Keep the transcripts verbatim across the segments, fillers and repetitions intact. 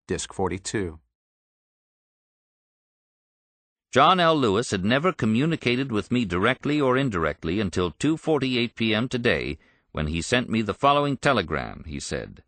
Disc forty-two. John L. Lewis had never communicated with me directly or indirectly until two forty-eight p m today, when he sent me the following telegram, he said.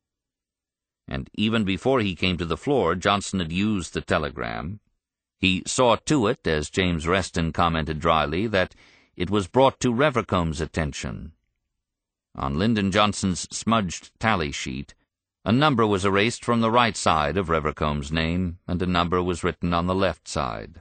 And even before he came to the floor, Johnson had used the telegram. He saw to it, as James Reston commented dryly, that it was brought to Revercombe's attention. On Lyndon Johnson's smudged tally sheet, a number was erased from the right side of Revercombe's name, and a number was written on the left side.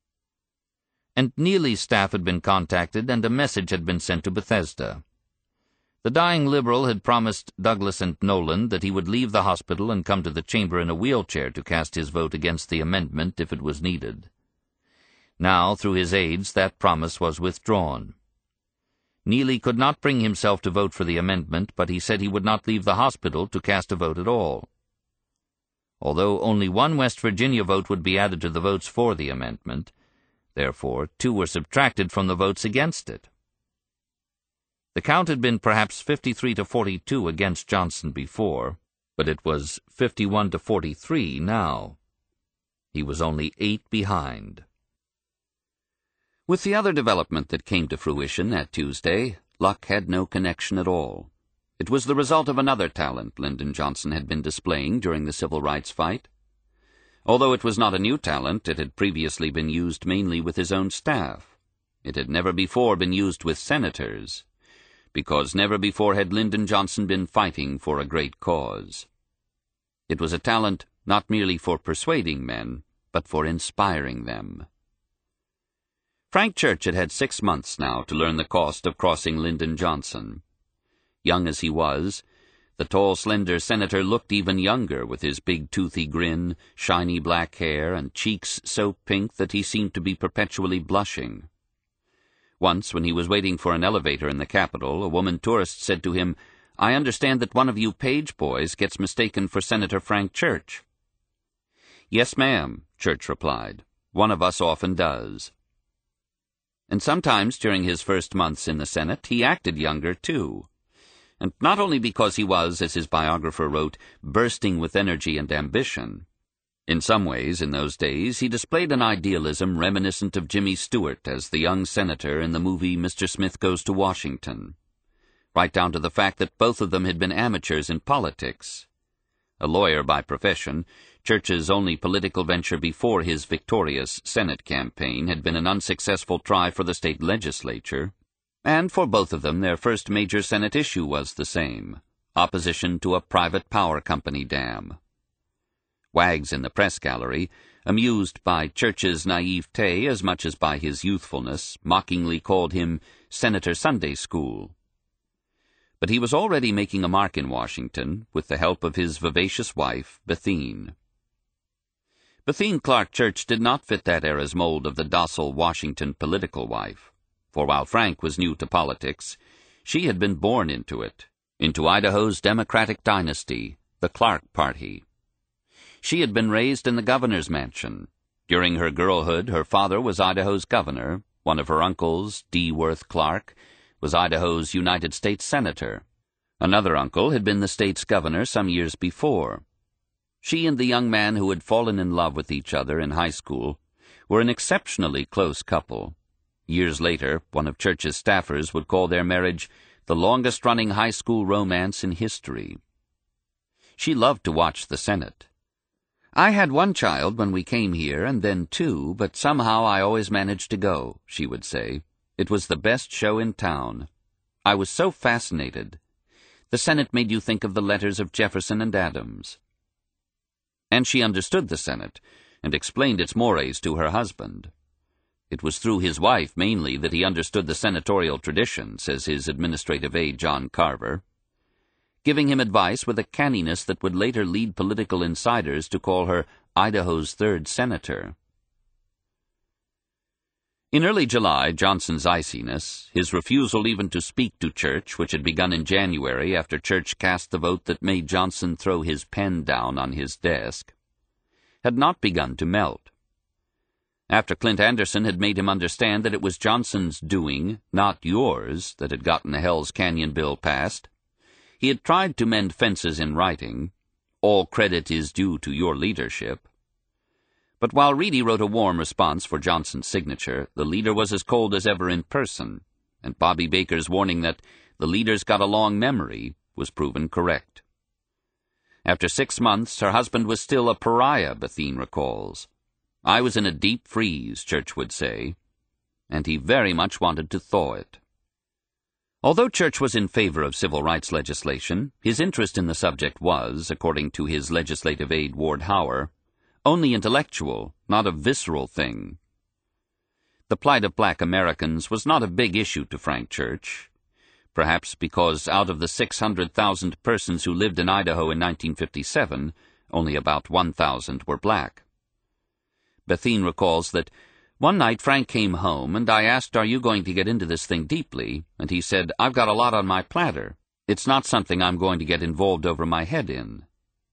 And Neely's staff had been contacted, and a message had been sent to Bethesda. The dying Liberal had promised Douglas and Nolan that he would leave the hospital and come to the chamber in a wheelchair to cast his vote against the amendment if it was needed. Now, through his aides, that promise was withdrawn. Neely could not bring himself to vote for the amendment, but he said he would not leave the hospital to cast a vote at all. Although only one West Virginia vote would be added to the votes for the amendment, therefore two were subtracted from the votes against it. The count had been perhaps fifty-three to forty-two against Johnson before, but it was fifty-one to forty-three now. He was only eight behind. With the other development that came to fruition that Tuesday, luck had no connection at all. It was the result of another talent Lyndon Johnson had been displaying during the civil rights fight. Although it was not a new talent, it had previously been used mainly with his own staff. It had never before been used with senators, because never before had Lyndon Johnson been fighting for a great cause. It was a talent not merely for persuading men, but for inspiring them. Frank Church had had six months now to learn the cost of crossing Lyndon Johnson. Young as he was, the tall, slender senator looked even younger with his big, toothy grin, shiny black hair, and cheeks so pink that he seemed to be perpetually blushing. Once, when he was waiting for an elevator in the Capitol, a woman tourist said to him, "I understand that one of you page boys gets mistaken for Senator Frank Church." "Yes, ma'am," Church replied. "One of us often does." And sometimes during his first months in the Senate he acted younger, too. And not only because he was, as his biographer wrote, bursting with energy and ambition. In some ways, in those days, he displayed an idealism reminiscent of Jimmy Stewart as the young senator in the movie Mister Smith Goes to Washington, right down to the fact that both of them had been amateurs in politics. A lawyer by profession, Church's only political venture before his victorious Senate campaign had been an unsuccessful try for the state legislature, and for both of them their first major Senate issue was the same, opposition to a private power company dam. Wags in the press gallery, amused by Church's naivete as much as by his youthfulness, mockingly called him Senator Sunday School. But he was already making a mark in Washington with the help of his vivacious wife, Bethune. Bethune Clark Church did not fit that era's mold of the docile Washington political wife, for while Frank was new to politics, she had been born into it, into Idaho's Democratic dynasty, the Clark Party. She had been raised in the governor's mansion. During her girlhood, her father was Idaho's governor. One of her uncles, D. Worth Clark, was Idaho's United States Senator. Another uncle had been the state's governor some years before. She and the young man who had fallen in love with each other in high school were an exceptionally close couple. Years later, one of Church's staffers would call their marriage the longest-running high school romance in history. She loved to watch the Senate. "I had one child when we came here, and then two, but somehow I always managed to go," she would say. "It was the best show in town. I was so fascinated. The Senate made you think of the letters of Jefferson and Adams." And she understood the Senate, and explained its mores to her husband. It was through his wife, mainly, that he understood the senatorial tradition, says his administrative aide John Carver, giving him advice with a canniness that would later lead political insiders to call her Idaho's third senator. In early July, Johnson's iciness, his refusal even to speak to Church, which had begun in January after Church cast the vote that made Johnson throw his pen down on his desk, had not begun to melt. After Clint Anderson had made him understand that it was Johnson's doing, not yours, that had gotten the Hell's Canyon bill passed, he had tried to mend fences in writing, all credit is due to your leadership. But while Reedy wrote a warm response for Johnson's signature, the leader was as cold as ever in person, and Bobby Baker's warning that the leader's got a long memory was proven correct. After six months, her husband was still a pariah, Bethune recalls. I was in a deep freeze, Church would say, and he very much wanted to thaw it. Although Church was in favor of civil rights legislation, his interest in the subject was, according to his legislative aide Ward Hower, only intellectual, not a visceral thing. The plight of black Americans was not a big issue to Frank Church, perhaps because out of the six hundred thousand persons who lived in Idaho in nineteen fifty-seven, only about one thousand were black. Bethune recalls that, "One night Frank came home, and I asked, 'Are you going to get into this thing deeply?' And he said, 'I've got a lot on my platter. It's not something I'm going to get involved over my head in.'"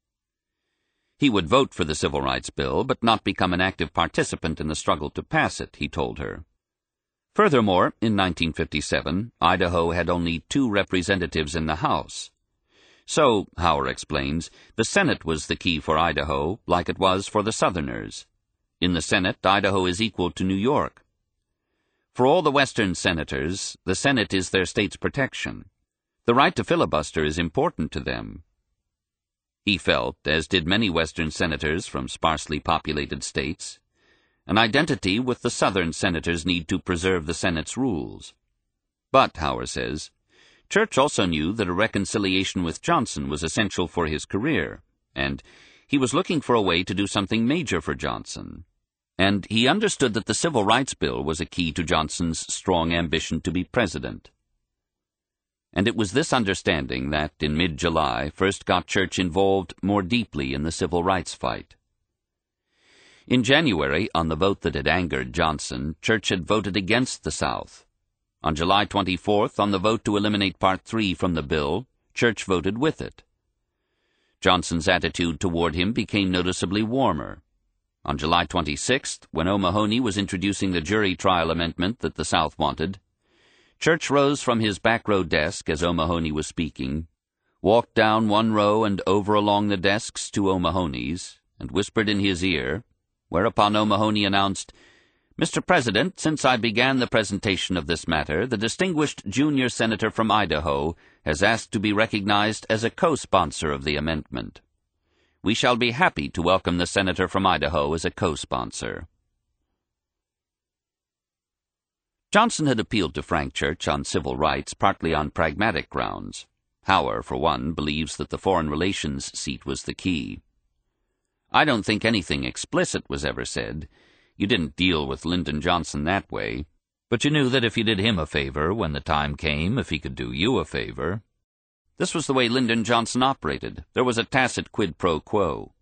He would vote for the Civil Rights Bill, but not become an active participant in the struggle to pass it, he told her. Furthermore, in nineteen fifty-seven, Idaho had only two representatives in the House. So, Hower explains, the Senate was the key for Idaho, like it was for the Southerners. In the Senate, Idaho is equal to New York. For all the Western senators, the Senate is their state's protection. The right to filibuster is important to them. He felt, as did many Western senators from sparsely populated states, an identity with the Southern senators' need to preserve the Senate's rules. But, Hower says, Church also knew that a reconciliation with Johnson was essential for his career, and he was looking for a way to do something major for Johnson. And he understood that the Civil Rights Bill was a key to Johnson's strong ambition to be president. And it was this understanding that, in mid-July, first got Church involved more deeply in the civil rights fight. In January, on the vote that had angered Johnson, Church had voted against the South. On July twenty-fourth, on the vote to eliminate Part three from the bill, Church voted with it. Johnson's attitude toward him became noticeably warmer. On July twenty-sixth, when O'Mahony was introducing the jury trial amendment that the South wanted, Church rose from his back row desk as O'Mahony was speaking, walked down one row and over along the desks to O'Mahony's, and whispered in his ear, whereupon O'Mahony announced, "Mister President, since I began the presentation of this matter, the distinguished junior senator from Idaho has asked to be recognized as a co-sponsor of the amendment. We shall be happy to welcome the senator from Idaho as a co-sponsor." Johnson had appealed to Frank Church on civil rights partly on pragmatic grounds. Hower, for one, believes that the foreign relations seat was the key. "I don't think anything explicit was ever said. You didn't deal with Lyndon Johnson that way, but you knew that if you did him a favor when the time came, if he could do you a favor. This was the way Lyndon Johnson operated. There was a tacit quid pro quo."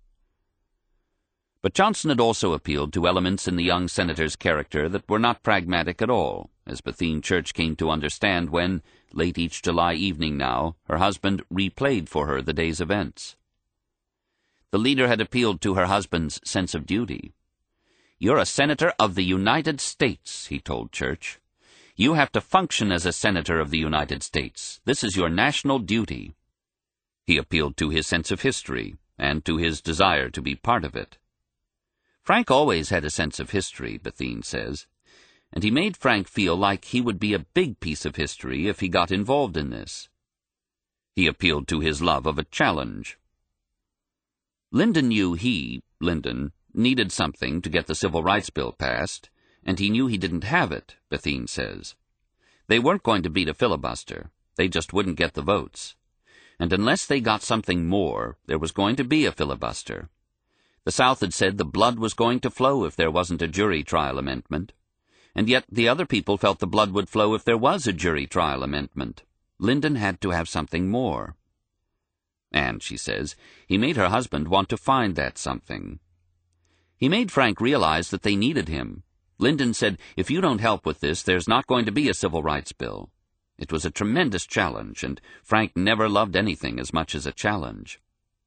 But Johnson had also appealed to elements in the young senator's character that were not pragmatic at all, as Bethune Church came to understand when, late each July evening now, her husband replayed for her the day's events. The leader had appealed to her husband's sense of duty. "You're a senator of the United States," he told Church. "You have to function as a senator of the United States. This is your national duty." He appealed to his sense of history, and to his desire to be part of it. Frank always had a sense of history, Bethune says, and he made Frank feel like he would be a big piece of history if he got involved in this. He appealed to his love of a challenge. Lyndon knew he, Lyndon, needed something to get the Civil Rights Bill passed, and he knew he didn't have it, Bethune says. They weren't going to beat a filibuster. They just wouldn't get the votes. And unless they got something more, there was going to be a filibuster. The South had said the blood was going to flow if there wasn't a jury trial amendment. And yet the other people felt the blood would flow if there was a jury trial amendment. Lyndon had to have something more. And, she says, he made her husband want to find that something. He made Frank realize that they needed him. Lyndon said, "If you don't help with this, there's not going to be a civil rights bill." It was a tremendous challenge, and Frank never loved anything as much as a challenge.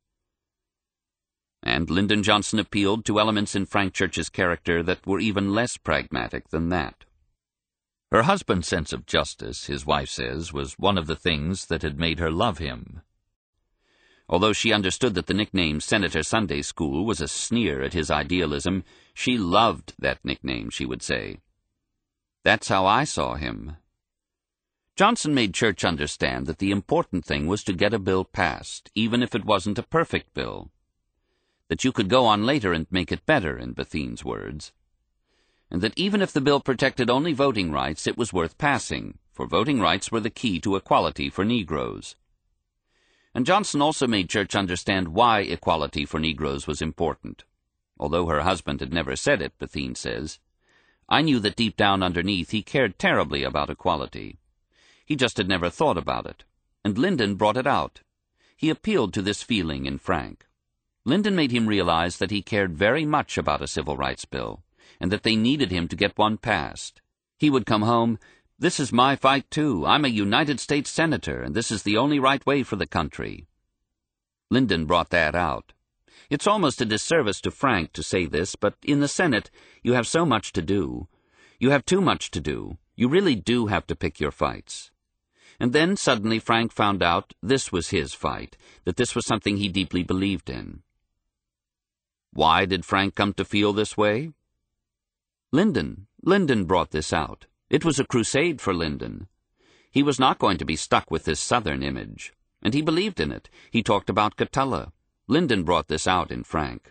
And Lyndon Johnson appealed to elements in Frank Church's character that were even less pragmatic than that. Her husband's sense of justice, his wife says, was one of the things that had made her love him. Although she understood that the nickname Senator Sunday School was a sneer at his idealism, she loved that nickname, she would say. "That's how I saw him." Johnson made Church understand that the important thing was to get a bill passed, even if it wasn't a perfect bill. That you could go on later and make it better, in Bethine's words. And that even if the bill protected only voting rights, it was worth passing, for voting rights were the key to equality for Negroes. And Johnson also made Church understand why equality for Negroes was important. Although her husband had never said it, Bethine says, "I knew that deep down underneath he cared terribly about equality. He just had never thought about it, and Lyndon brought it out. He appealed to this feeling in Frank. Lyndon made him realize that he cared very much about a civil rights bill, and that they needed him to get one passed. He would come home, 'This is my fight, too. I'm a United States Senator, and this is the only right way for the country.' Lyndon brought that out. It's almost a disservice to Frank to say this, but in the Senate you have so much to do. You have too much to do. You really do have to pick your fights." And then suddenly Frank found out this was his fight, that this was something he deeply believed in. Why did Frank come to feel this way? Lyndon. Lyndon brought this out. It was a crusade for Lyndon. He was not going to be stuck with this Southern image, and he believed in it. He talked about Catulla. Lyndon brought this out in Frank.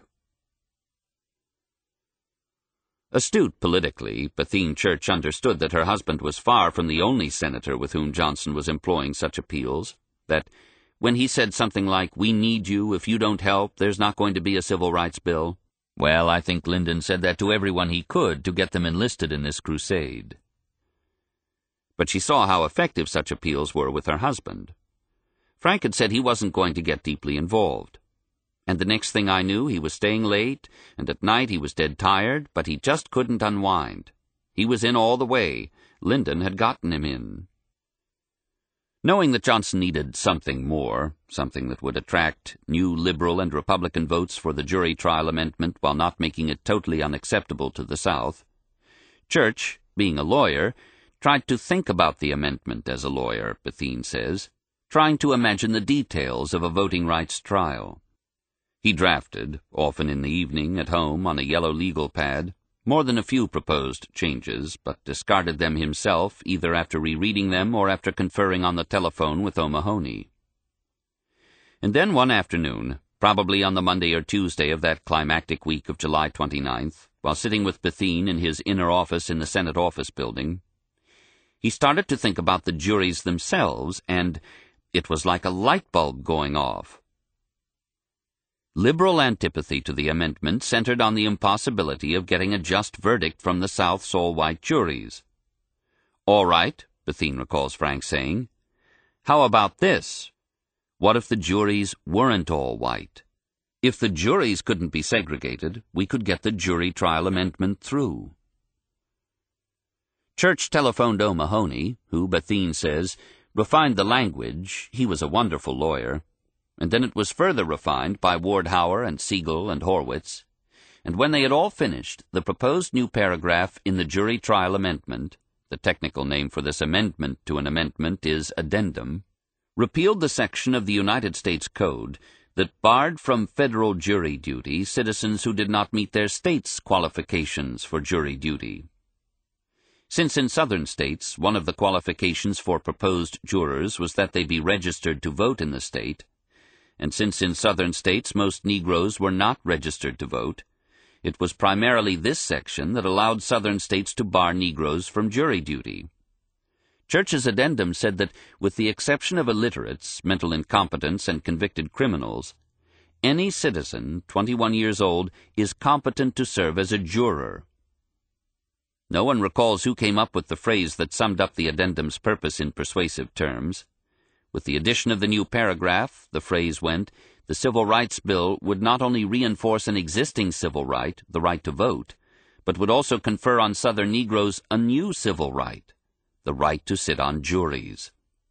Astute politically, Bethine Church understood that her husband was far from the only senator with whom Johnson was employing such appeals, that when he said something like, "We need you, if you don't help, there's not going to be a civil rights bill," well, I think Lyndon said that to everyone he could to get them enlisted in this crusade. But she saw how effective such appeals were with her husband. Frank had said he wasn't going to get deeply involved. And the next thing I knew, he was staying late, and at night he was dead tired, but he just couldn't unwind. He was in all the way. Lyndon had gotten him in. Knowing that Johnson needed something more, something that would attract new Liberal and Republican votes for the jury trial amendment while not making it totally unacceptable to the South, Church, being a lawyer, tried to think about the amendment as a lawyer, Bethine says, trying to imagine the details of a voting rights trial. He drafted, often in the evening at home on a yellow legal pad, more than a few proposed changes, but discarded them himself either after rereading them or after conferring on the telephone with O'Mahony. And then one afternoon, probably on the Monday or Tuesday of that climactic week of July twenty-ninth, while sitting with Bethine in his inner office in the Senate office building, he started to think about the juries themselves, and it was like a light bulb going off. Liberal antipathy to the amendment centered on the impossibility of getting a just verdict from the South's all-white juries. "All right," Bethine recalls Frank saying. "How about this? What if the juries weren't all white? If the juries couldn't be segregated, we could get the jury trial amendment through." Church telephoned O'Mahony, who, Bethine says, refined the language. He was a wonderful lawyer. And then it was further refined by Wardhauer and Siegel and Horwitz, and when they had all finished, the proposed new paragraph in the jury trial amendment, the technical name for this amendment to an amendment is addendum, repealed the section of the United States Code that barred from federal jury duty citizens who did not meet their state's qualifications for jury duty. Since in southern states one of the qualifications for proposed jurors was that they be registered to vote in the state, and since in southern states most Negroes were not registered to vote, it was primarily this section that allowed southern states to bar Negroes from jury duty. Church's addendum said that, with the exception of illiterates, mental incompetents, and convicted criminals, any citizen, twenty-one years old, is competent to serve as a juror. No one recalls who came up with the phrase that summed up the addendum's purpose in persuasive terms. With the addition of the new paragraph, the phrase went, the Civil Rights Bill would not only reinforce an existing civil right, the right to vote, but would also confer on Southern Negroes a new civil right, the right to sit on juries.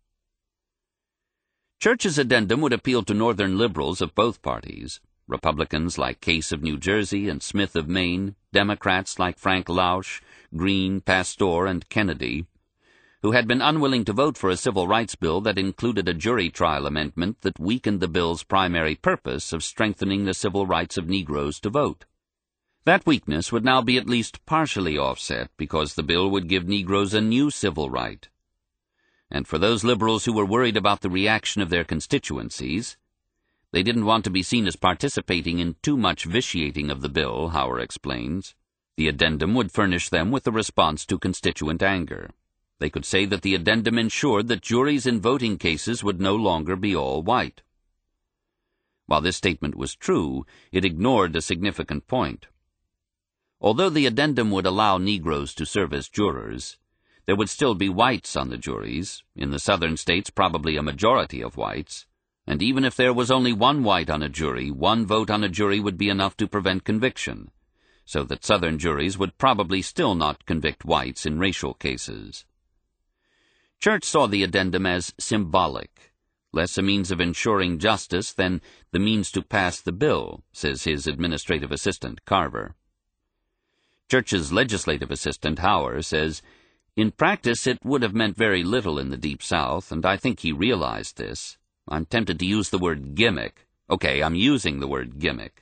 Church's addendum would appeal to Northern liberals of both parties, Republicans like Case of New Jersey and Smith of Maine, Democrats like Frank Lausch, Green, Pastor, and Kennedy, who had been unwilling to vote for a civil rights bill that included a jury trial amendment that weakened the bill's primary purpose of strengthening the civil rights of Negroes to vote. That weakness would now be at least partially offset because the bill would give Negroes a new civil right. And for those liberals who were worried about the reaction of their constituencies, they didn't want to be seen as participating in too much vitiating of the bill, Hauer explains. The addendum would furnish them with a response to constituent anger. They could say that the addendum ensured that juries in voting cases would no longer be all white. While this statement was true, it ignored a significant point. Although the addendum would allow Negroes to serve as jurors, there would still be whites on the juries, in the southern states probably a majority of whites, and even if there was only one white on a jury, one vote on a jury would be enough to prevent conviction, so that southern juries would probably still not convict whites in racial cases. Church saw the addendum as symbolic, less a means of ensuring justice than the means to pass the bill, says his administrative assistant, Carver. Church's legislative assistant, Hauer, says, "In practice it would have meant very little in the Deep South, and I think he realized this. I'm tempted to use the word gimmick. Okay, I'm using the word gimmick."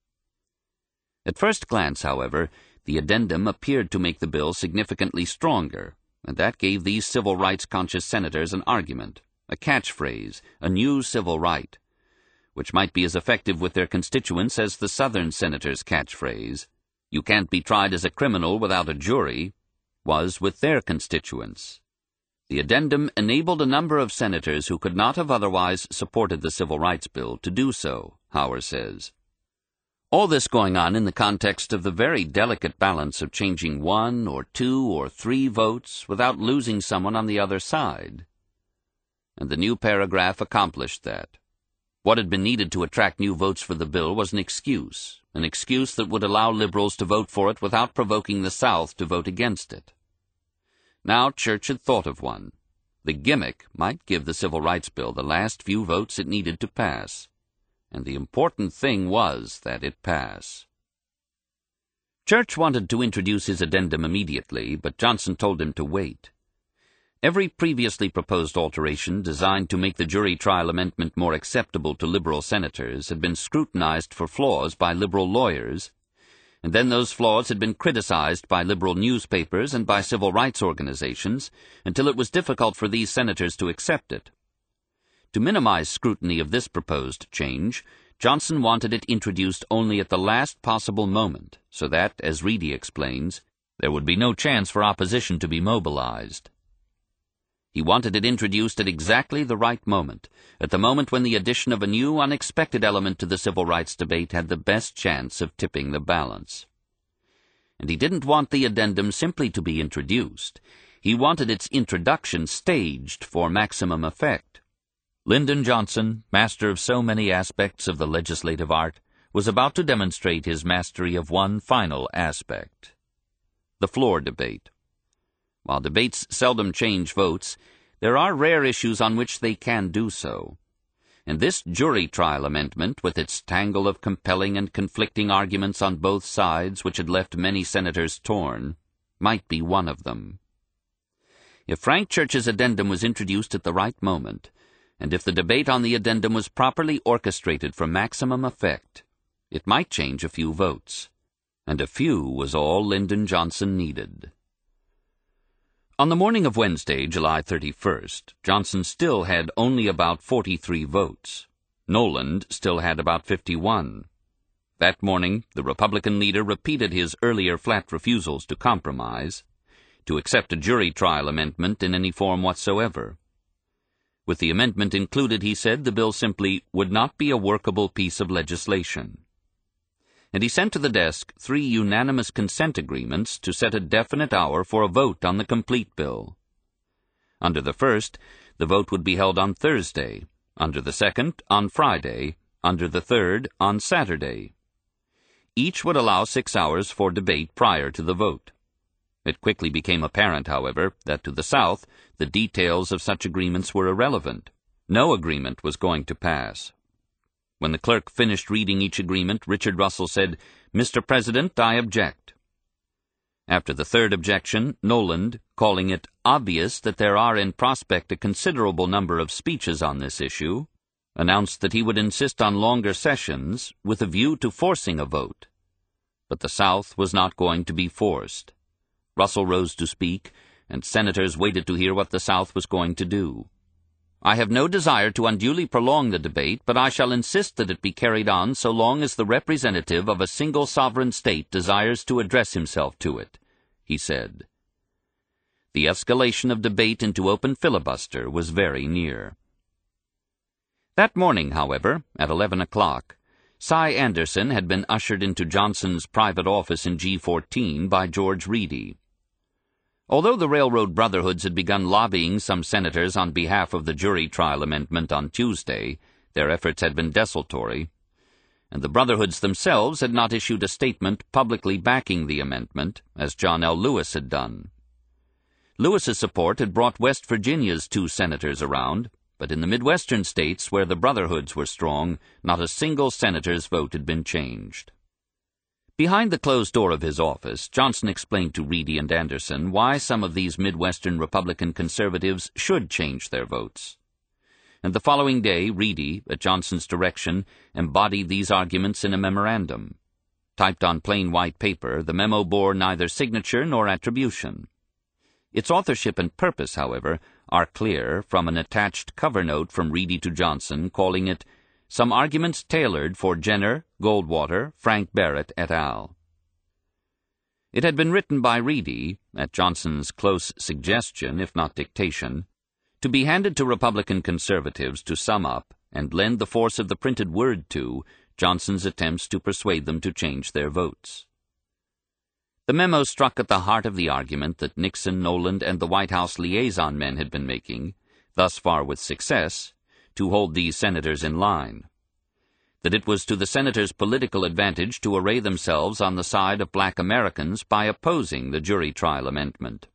At first glance, however, the addendum appeared to make the bill significantly stronger, and that gave these civil rights-conscious senators an argument, a catchphrase, a new civil right, which might be as effective with their constituents as the Southern senators' catchphrase, "You can't be tried as a criminal without a jury," was with their constituents. The addendum enabled a number of senators who could not have otherwise supported the Civil Rights Bill to do so, Hauer says. All this going on in the context of the very delicate balance of changing one or two or three votes without losing someone on the other side. And the new paragraph accomplished that. What had been needed to attract new votes for the bill was an excuse, an excuse that would allow liberals to vote for it without provoking the South to vote against it. Now Church had thought of one. The gimmick might give the Civil Rights Bill the last few votes it needed to pass. And the important thing was that it pass. Church wanted to introduce his addendum immediately, but Johnson told him to wait. Every previously proposed alteration designed to make the jury trial amendment more acceptable to liberal senators had been scrutinized for flaws by liberal lawyers, and then those flaws had been criticized by liberal newspapers and by civil rights organizations until it was difficult for these senators to accept it. To minimize scrutiny of this proposed change, Johnson wanted it introduced only at the last possible moment, so that, as Reedy explains, there would be no chance for opposition to be mobilized. He wanted it introduced at exactly the right moment, at the moment when the addition of a new, unexpected element to the civil rights debate had the best chance of tipping the balance. And he didn't want the addendum simply to be introduced. He wanted its introduction staged for maximum effect. Lyndon Johnson, master of so many aspects of the legislative art, was about to demonstrate his mastery of one final aspect: the floor debate. While debates seldom change votes, there are rare issues on which they can do so. And this jury trial amendment, with its tangle of compelling and conflicting arguments on both sides which had left many senators torn, might be one of them. If Frank Church's addendum was introduced at the right moment, and if the debate on the addendum was properly orchestrated for maximum effect, it might change a few votes. And a few was all Lyndon Johnson needed. On the morning of Wednesday, July thirty-first, Johnson still had only about forty-three votes. Noland still had about fifty-one. That morning, the Republican leader repeated his earlier flat refusals to compromise, to accept a jury trial amendment in any form whatsoever. With the amendment included, he said, the bill simply would not be a workable piece of legislation. And he sent to the desk three unanimous consent agreements to set a definite hour for a vote on the complete bill. Under the first, the vote would be held on Thursday, under the second, on Friday, under the third, on Saturday. Each would allow six hours for debate prior to the vote. It quickly became apparent, however, that to the South, the details of such agreements were irrelevant. No agreement was going to pass. When the clerk finished reading each agreement, Richard Russell said, "Mister President, I object." After the third objection, Noland, calling it obvious that there are in prospect a considerable number of speeches on this issue, announced that he would insist on longer sessions with a view to forcing a vote. But the South was not going to be forced. Russell rose to speak, and senators waited to hear what the South was going to do. "I have no desire to unduly prolong the debate, but I shall insist that it be carried on so long as the representative of a single sovereign state desires to address himself to it," he said. The escalation of debate into open filibuster was very near. That morning, however, at eleven o'clock, Cy Anderson had been ushered into Johnson's private office in G fourteen by George Reedy. Although the Railroad Brotherhoods had begun lobbying some senators on behalf of the jury trial amendment on Tuesday, their efforts had been desultory, and the Brotherhoods themselves had not issued a statement publicly backing the amendment, as John L. Lewis had done. Lewis's support had brought West Virginia's two senators around, but in the Midwestern states where the Brotherhoods were strong, not a single senator's vote had been changed. Behind the closed door of his office, Johnson explained to Reedy and Anderson why some of these Midwestern Republican conservatives should change their votes. And the following day, Reedy, at Johnson's direction, embodied these arguments in a memorandum. Typed on plain white paper, the memo bore neither signature nor attribution. Its authorship and purpose, however, are clear from an attached cover note from Reedy to Johnson calling it "Some Arguments Tailored for Jenner, Goldwater, Frank Barrett et al." It had been written by Reedy, at Johnson's close suggestion, if not dictation, to be handed to Republican conservatives to sum up and lend the force of the printed word to Johnson's attempts to persuade them to change their votes. The memo struck at the heart of the argument that Nixon, Noland, and the White House liaison men had been making, thus far with success, to hold these senators in line. That it was to the senators' political advantage to array themselves on the side of black Americans by opposing the jury trial amendment.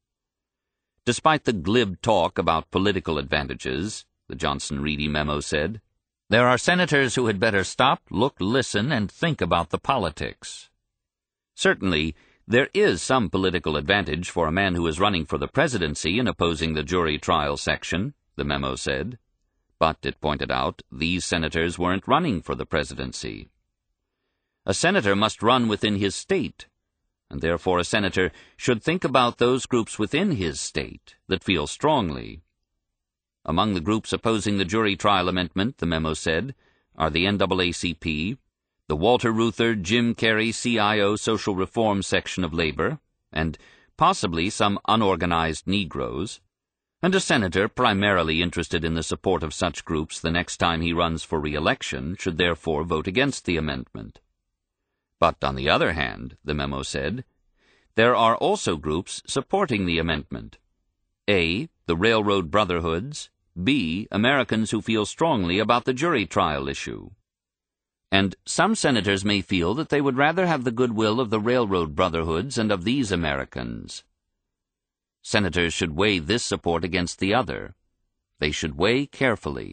Despite the glib talk about political advantages, the Johnson-Reedy memo said, there are senators who had better stop, look, listen, and think about the politics. Certainly, there is some political advantage for a man who is running for the presidency in opposing the jury trial section, the memo said. But, it pointed out, these senators weren't running for the presidency. A senator must run within his state, and therefore a senator should think about those groups within his state that feel strongly. Among the groups opposing the jury trial amendment, the memo said, are the N double A C P, the Walter Reuther, Jim Carrey C I O Social Reform section of labor, and possibly some unorganized Negroes, and a senator primarily interested in the support of such groups the next time he runs for re-election should therefore vote against the amendment. But on the other hand, the memo said, there are also groups supporting the amendment. A. The Railroad Brotherhoods, B. Americans who feel strongly about the jury trial issue. And some senators may feel that they would rather have the goodwill of the Railroad Brotherhoods and of these Americans. Senators should weigh this support against the other. They should weigh carefully.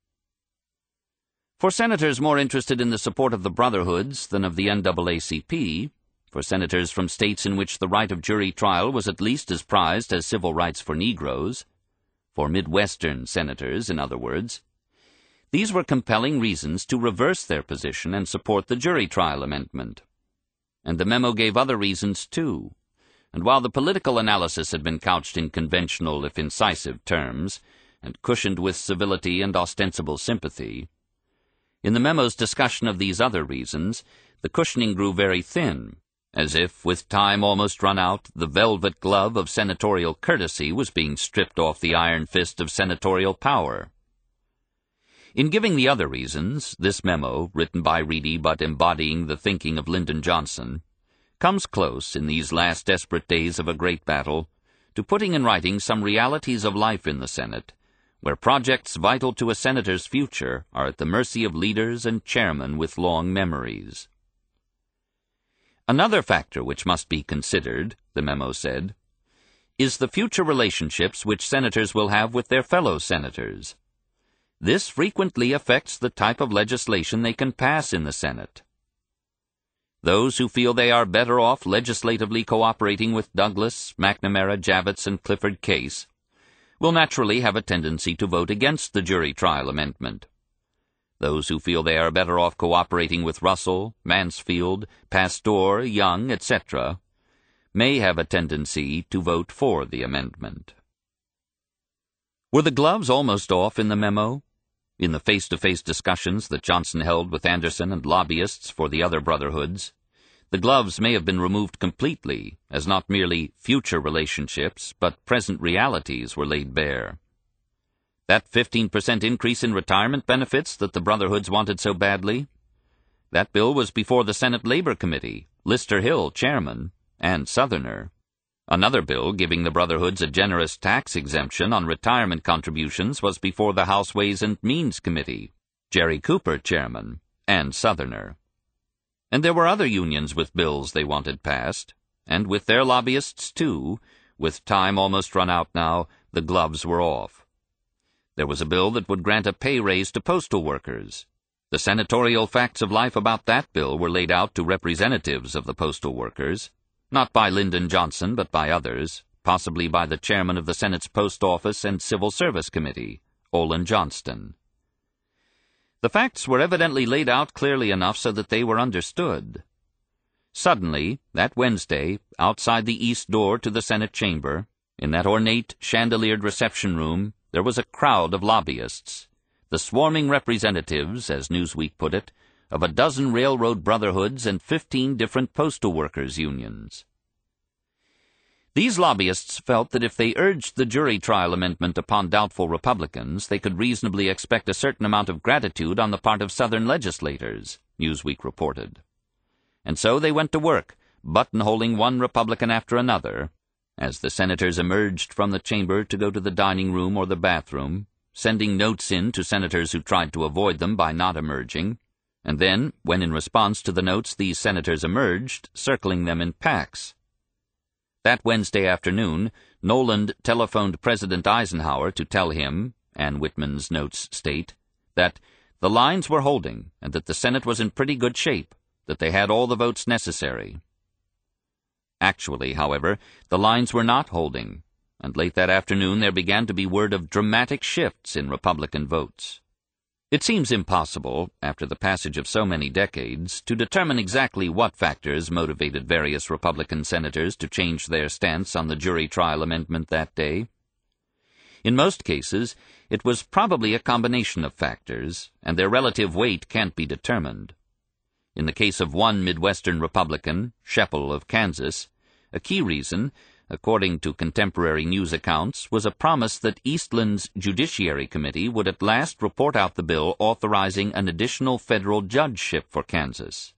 For senators more interested in the support of the Brotherhoods than of the N double A C P, for senators from states in which the right of jury trial was at least as prized as civil rights for Negroes, for Midwestern senators, in other words, these were compelling reasons to reverse their position and support the jury trial amendment. And the memo gave other reasons, too. And while the political analysis had been couched in conventional, if incisive, terms, and cushioned with civility and ostensible sympathy, in the memo's discussion of these other reasons, the cushioning grew very thin, as if, with time almost run out, the velvet glove of senatorial courtesy was being stripped off the iron fist of senatorial power. In giving the other reasons, this memo, written by Reedy but embodying the thinking of Lyndon Johnson, comes close, in these last desperate days of a great battle, to putting in writing some realities of life in the Senate, where projects vital to a senator's future are at the mercy of leaders and chairmen with long memories. Another factor which must be considered, the memo said, is the future relationships which senators will have with their fellow senators. This frequently affects the type of legislation they can pass in the Senate. Those who feel they are better off legislatively cooperating with Douglas, McNamara, Javits, and Clifford Case will naturally have a tendency to vote against the jury trial amendment. Those who feel they are better off cooperating with Russell, Mansfield, Pastor, Young, et cetera, may have a tendency to vote for the amendment. Were the gloves almost off in the memo? In the face-to-face discussions that Johnson held with Anderson and lobbyists for the other brotherhoods, the gloves may have been removed completely, as not merely future relationships, but present realities were laid bare. That fifteen percent increase in retirement benefits that the brotherhoods wanted so badly, that bill was before the Senate Labor Committee, Lister Hill, chairman, and Southerner. Another bill giving the brotherhoods a generous tax exemption on retirement contributions was before the House Ways and Means Committee, Jerry Cooper, chairman, and Southerner. And there were other unions with bills they wanted passed, and with their lobbyists, too. With time almost run out now, the gloves were off. There was a bill that would grant a pay raise to postal workers. The senatorial facts of life about that bill were laid out to representatives of the postal workers, not by Lyndon Johnson, but by others, possibly by the chairman of the Senate's Post Office and Civil Service Committee, Olin Johnston. The facts were evidently laid out clearly enough so that they were understood. Suddenly, that Wednesday, outside the east door to the Senate chamber, in that ornate, chandeliered reception room, there was a crowd of lobbyists, the swarming representatives, as Newsweek put it, of a dozen railroad brotherhoods and fifteen different postal workers' unions. These lobbyists felt that if they urged the jury trial amendment upon doubtful Republicans, they could reasonably expect a certain amount of gratitude on the part of Southern legislators, Newsweek reported. And so they went to work, buttonholing one Republican after another, as the senators emerged from the chamber to go to the dining room or the bathroom, sending notes in to senators who tried to avoid them by not emerging, and then, when in response to the notes these senators emerged, circling them in packs. That Wednesday afternoon, Noland telephoned President Eisenhower to tell him, Ann Whitman's notes state, that the lines were holding and that the Senate was in pretty good shape, that they had all the votes necessary. Actually, however, the lines were not holding, and late that afternoon there began to be word of dramatic shifts in Republican votes. It seems impossible, after the passage of so many decades, to determine exactly what factors motivated various Republican senators to change their stance on the jury trial amendment that day. In most cases, it was probably a combination of factors, and their relative weight can't be determined. In the case of one Midwestern Republican, Scheppel of Kansas, a key reason, according to contemporary news accounts, was a promise that Eastland's Judiciary Committee would at last report out the bill authorizing an additional federal judgeship for Kansas.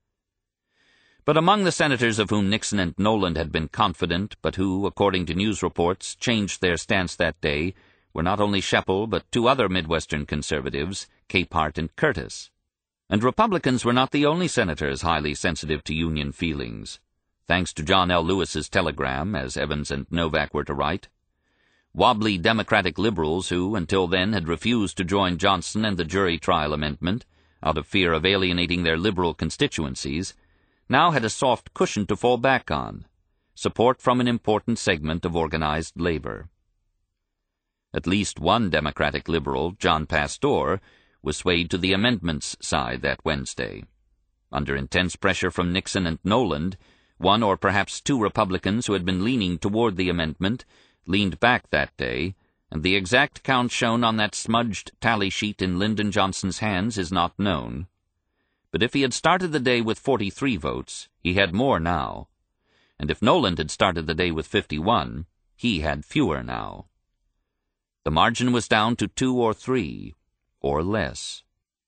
But among the senators of whom Nixon and Noland had been confident, but who, according to news reports, changed their stance that day, were not only Scheppel, but two other Midwestern conservatives, Capehart and Curtis. And Republicans were not the only senators highly sensitive to Union feelings. Thanks to John L. Lewis's telegram, as Evans and Novak were to write, wobbly Democratic liberals who, until then, had refused to join Johnson and the jury trial amendment, out of fear of alienating their liberal constituencies, now had a soft cushion to fall back on, support from an important segment of organized labor. At least one Democratic liberal, John Pastor, was swayed to the amendment's side that Wednesday. Under intense pressure from Nixon and Noland, one or perhaps two Republicans who had been leaning toward the amendment leaned back that day, and the exact count shown on that smudged tally sheet in Lyndon Johnson's hands is not known. But if he had started the day with forty-three votes, he had more now. And if Noland had started the day with fifty-one, he had fewer now. The margin was down to two or three, or less.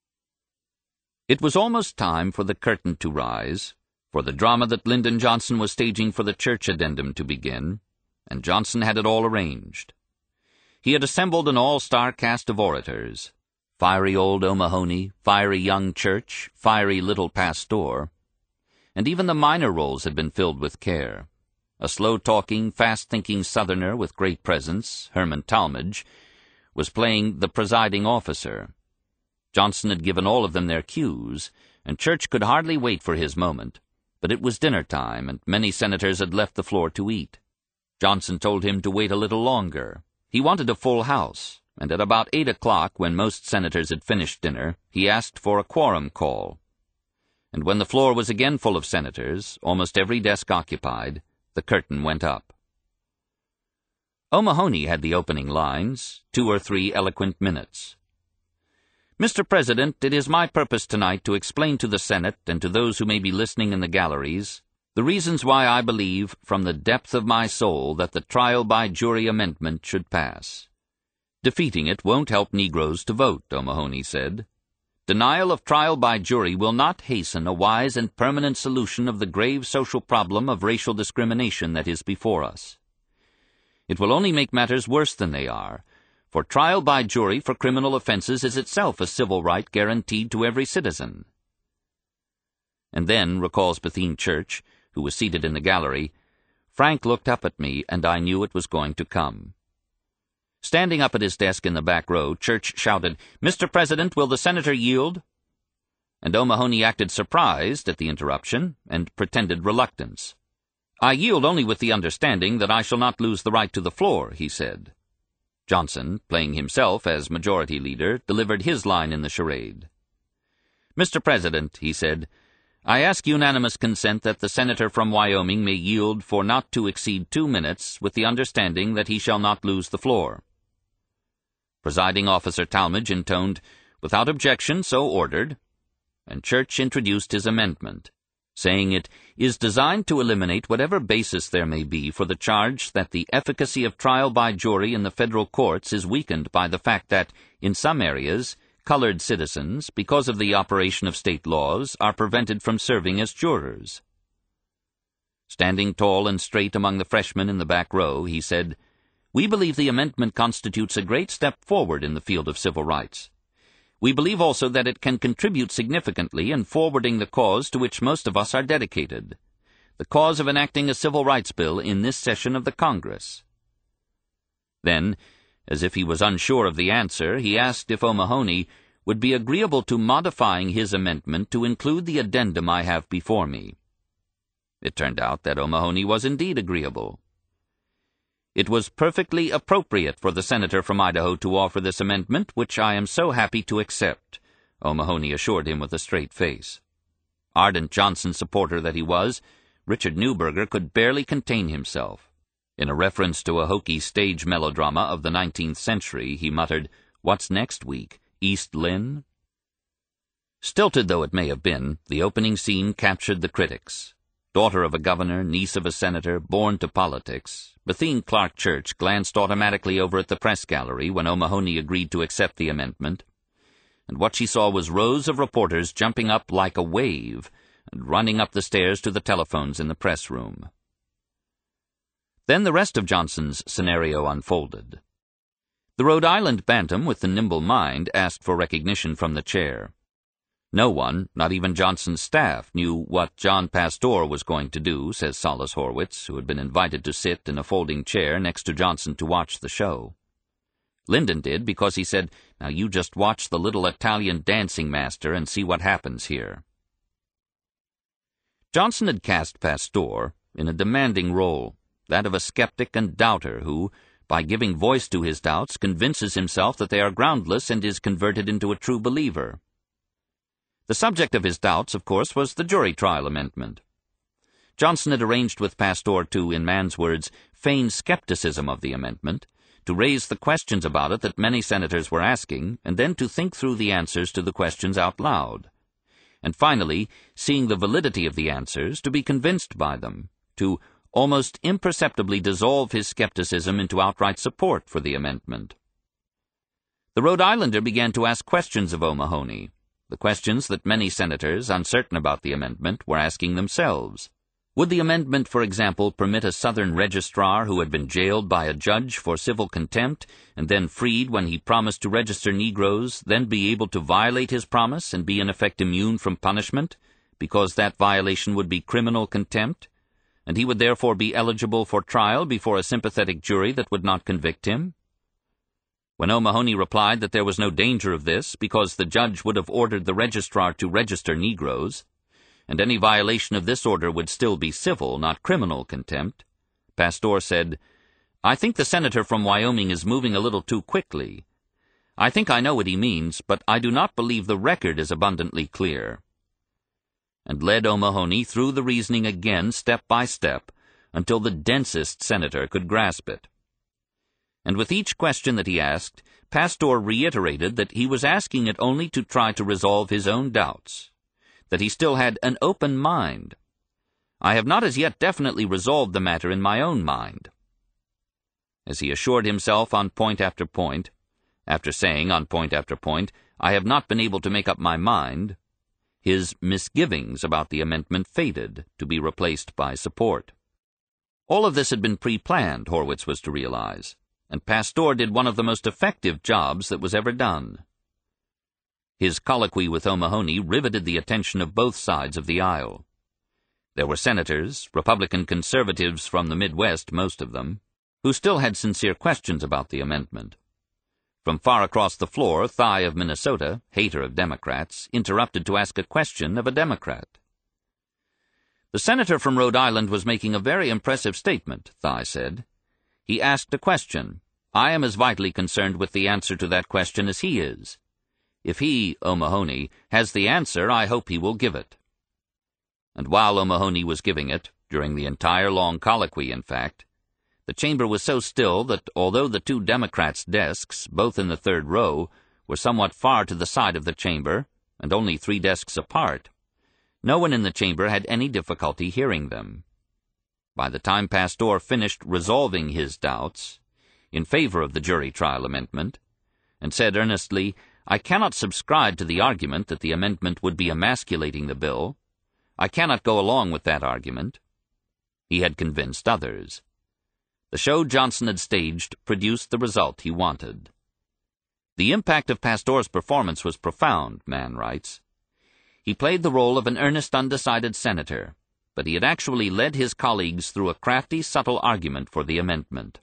It was almost time for the curtain to rise, for the drama that Lyndon Johnson was staging for the church addendum to begin, and Johnson had it all arranged. He had assembled an all-star cast of orators, fiery old O'Mahony, fiery young Church, fiery little Pastor, and even the minor roles had been filled with care. A slow-talking, fast-thinking Southerner with great presence, Herman Talmadge, was playing the presiding officer. Johnson had given all of them their cues, and Church could hardly wait for his moment. But it was dinner time, and many senators had left the floor to eat. Johnson told him to wait a little longer. He wanted a full House, and at about eight o'clock, when most senators had finished dinner, he asked for a quorum call. And when the floor was again full of senators, almost every desk occupied, the curtain went up. O'Mahony had the opening lines, two or three eloquent minutes. Mister President, it is my purpose tonight to explain to the Senate and to those who may be listening in the galleries the reasons why I believe from the depth of my soul that the trial by jury amendment should pass. Defeating it won't help Negroes to vote, O'Mahony said. Denial of trial by jury will not hasten a wise and permanent solution of the grave social problem of racial discrimination that is before us. It will only make matters worse than they are, for trial by jury for criminal offenses is itself a civil right guaranteed to every citizen. And then, recalls Bethune Church, who was seated in the gallery, Frank looked up at me, and I knew it was going to come. Standing up at his desk in the back row, Church shouted, "Mister President, will the senator yield?" And O'Mahony acted surprised at the interruption, and pretended reluctance. "I yield only with the understanding that I shall not lose the right to the floor," he said. Johnson, playing himself as majority leader, delivered his line in the charade. "Mister President," he said, "I ask unanimous consent that the senator from Wyoming may yield for not to exceed two minutes, with the understanding that he shall not lose the floor." Presiding Officer Talmadge intoned, "Without objection, so ordered," and Church introduced his amendment, saying it is designed to eliminate whatever basis there may be for the charge that the efficacy of trial by jury in the federal courts is weakened by the fact that, in some areas, colored citizens, because of the operation of state laws, are prevented from serving as jurors. Standing tall and straight among the freshmen in the back row, he said, "We believe the amendment constitutes a great step forward in the field of civil rights. We believe also that it can contribute significantly in forwarding the cause to which most of us are dedicated, the cause of enacting a civil rights bill in this session of the Congress." Then, as if he was unsure of the answer, he asked if O'Mahony would be agreeable to modifying his amendment to include the addendum I have before me. It turned out that O'Mahony was indeed agreeable. It was perfectly appropriate for the senator from Idaho to offer this amendment, which I am so happy to accept, O'Mahony assured him with a straight face. Ardent Johnson supporter that he was, Richard Neuberger could barely contain himself. In a reference to a hokey stage melodrama of the nineteenth century, he muttered, "What's next week? East Lynne?" Stilted though it may have been, the opening scene captured the critics. Daughter of a governor, niece of a senator, born to politics, Bethune Clark Church glanced automatically over at the press gallery when O'Mahony agreed to accept the amendment, and what she saw was rows of reporters jumping up like a wave and running up the stairs to the telephones in the press room. Then the rest of Johnson's scenario unfolded. The Rhode Island bantam with the nimble mind asked for recognition from the chair. No one, not even Johnson's staff, knew what John Pastor was going to do, says Salas Horwitz, who had been invited to sit in a folding chair next to Johnson to watch the show. Lyndon did because he said, "Now you just watch the little Italian dancing master and see what happens here." Johnson had cast Pastor in a demanding role, that of a skeptic and doubter who, by giving voice to his doubts, convinces himself that they are groundless and is converted into a true believer. The subject of his doubts, of course, was the jury trial amendment. Johnson had arranged with Pastor to, in man's words, feign skepticism of the amendment, to raise the questions about it that many senators were asking, and then to think through the answers to the questions out loud. And finally, seeing the validity of the answers, to be convinced by them, to almost imperceptibly dissolve his skepticism into outright support for the amendment. The Rhode Islander began to ask questions of O'Mahony, the questions that many senators, uncertain about the amendment, were asking themselves. Would the amendment, for example, permit a Southern registrar who had been jailed by a judge for civil contempt and then freed when he promised to register Negroes, then be able to violate his promise and be in effect immune from punishment, because that violation would be criminal contempt, and he would therefore be eligible for trial before a sympathetic jury that would not convict him? When O'Mahony replied that there was no danger of this because the judge would have ordered the registrar to register Negroes, and any violation of this order would still be civil, not criminal contempt, Pastor said, "I think the senator from Wyoming is moving a little too quickly. I think I know what he means, but I do not believe the record is abundantly clear," and led O'Mahony through the reasoning again step by step until the densest senator could grasp it. And with each question that he asked, Pastor reiterated that he was asking it only to try to resolve his own doubts, that he still had an open mind. "I have not as yet definitely resolved the matter in my own mind." As he assured himself on point after point, after saying on point after point, "I have not been able to make up my mind," his misgivings about the amendment faded, to be replaced by support. All of this had been pre-planned, Horwitz was to realize, and Pastor did one of the most effective jobs that was ever done. His colloquy with O'Mahony riveted the attention of both sides of the aisle. There were senators, Republican conservatives from the Midwest, most of them, who still had sincere questions about the amendment. From far across the floor, Thigh of Minnesota, hater of Democrats, interrupted to ask a question of a Democrat. The senator from Rhode Island was making a very impressive statement, Thigh said. He asked a question. I am as vitally concerned with the answer to that question as he is. If he, O'Mahony, has the answer, I hope he will give it. And while O'Mahony was giving it, during the entire long colloquy, in fact, the chamber was so still that although the two Democrats' desks, both in the third row, were somewhat far to the side of the chamber, and only three desks apart, no one in the chamber had any difficulty hearing them. By the time Pastor finished resolving his doubts in favor of the jury trial amendment, and said earnestly, I cannot subscribe to the argument that the amendment would be emasculating the bill. I cannot go along with that argument. He had convinced others. The show Johnson had staged produced the result he wanted. The impact of Pastor's performance was profound, Mann writes. He played the role of an earnest, undecided senator, but he had actually led his colleagues through a crafty, subtle argument for the amendment.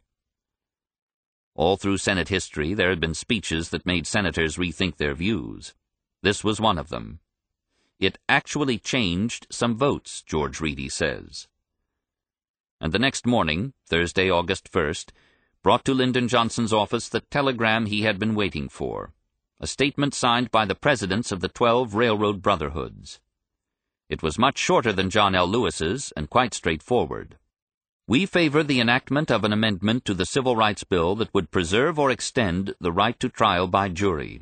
All through Senate history there had been speeches that made senators rethink their views. This was one of them. It actually changed some votes, George Reedy says. And the next morning, Thursday, August first, brought to Lyndon Johnson's office the telegram he had been waiting for, a statement signed by the presidents of the twelve railroad brotherhoods. It was much shorter than John L. Lewis's and quite straightforward. We favor the enactment of an amendment to the Civil Rights Bill that would preserve or extend the right to trial by jury.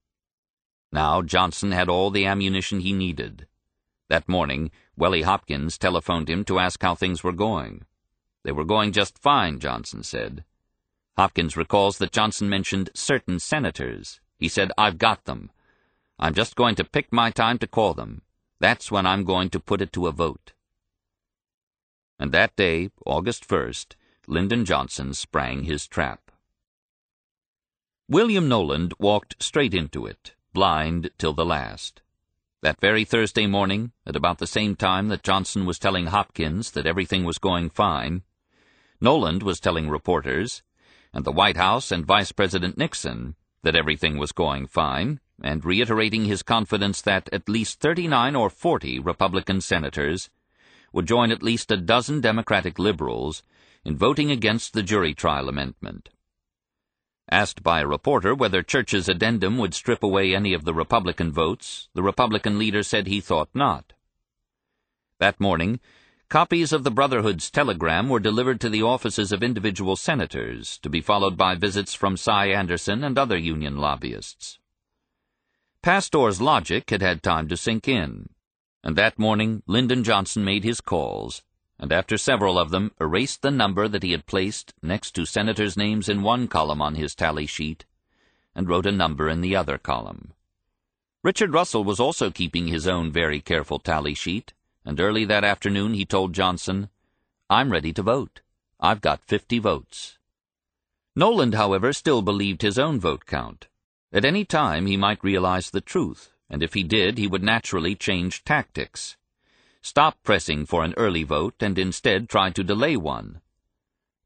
Now Johnson had all the ammunition he needed. That morning, Welly Hopkins telephoned him to ask how things were going. They were going just fine, Johnson said. Hopkins recalls that Johnson mentioned certain senators. He said, I've got them. I'm just going to pick my time to call them. That's when I'm going to put it to a vote. And that day, August first, Lyndon Johnson sprang his trap. William Knowland walked straight into it, blind till the last. That very Thursday morning, at about the same time that Johnson was telling Hopkins that everything was going fine, Knowland was telling reporters, and the White House and Vice President Nixon, that everything was going fine, and reiterating his confidence that at least thirty-nine or forty Republican senators would join at least a dozen Democratic liberals in voting against the jury trial amendment. Asked by a reporter whether Church's addendum would strip away any of the Republican votes, the Republican leader said he thought not. That morning, copies of the Brotherhood's telegram were delivered to the offices of individual senators, to be followed by visits from Cy Anderson and other union lobbyists. Pastor's logic had had time to sink in, and that morning Lyndon Johnson made his calls, and after several of them erased the number that he had placed next to senators' names in one column on his tally sheet, and wrote a number in the other column. Richard Russell was also keeping his own very careful tally sheet, and early that afternoon he told Johnson, I'm ready to vote. I've got fifty votes. Knowland, however, still believed his own vote count. At any time he might realize the truth, and if he did, he would naturally change tactics. Stop pressing for an early vote and instead try to delay one.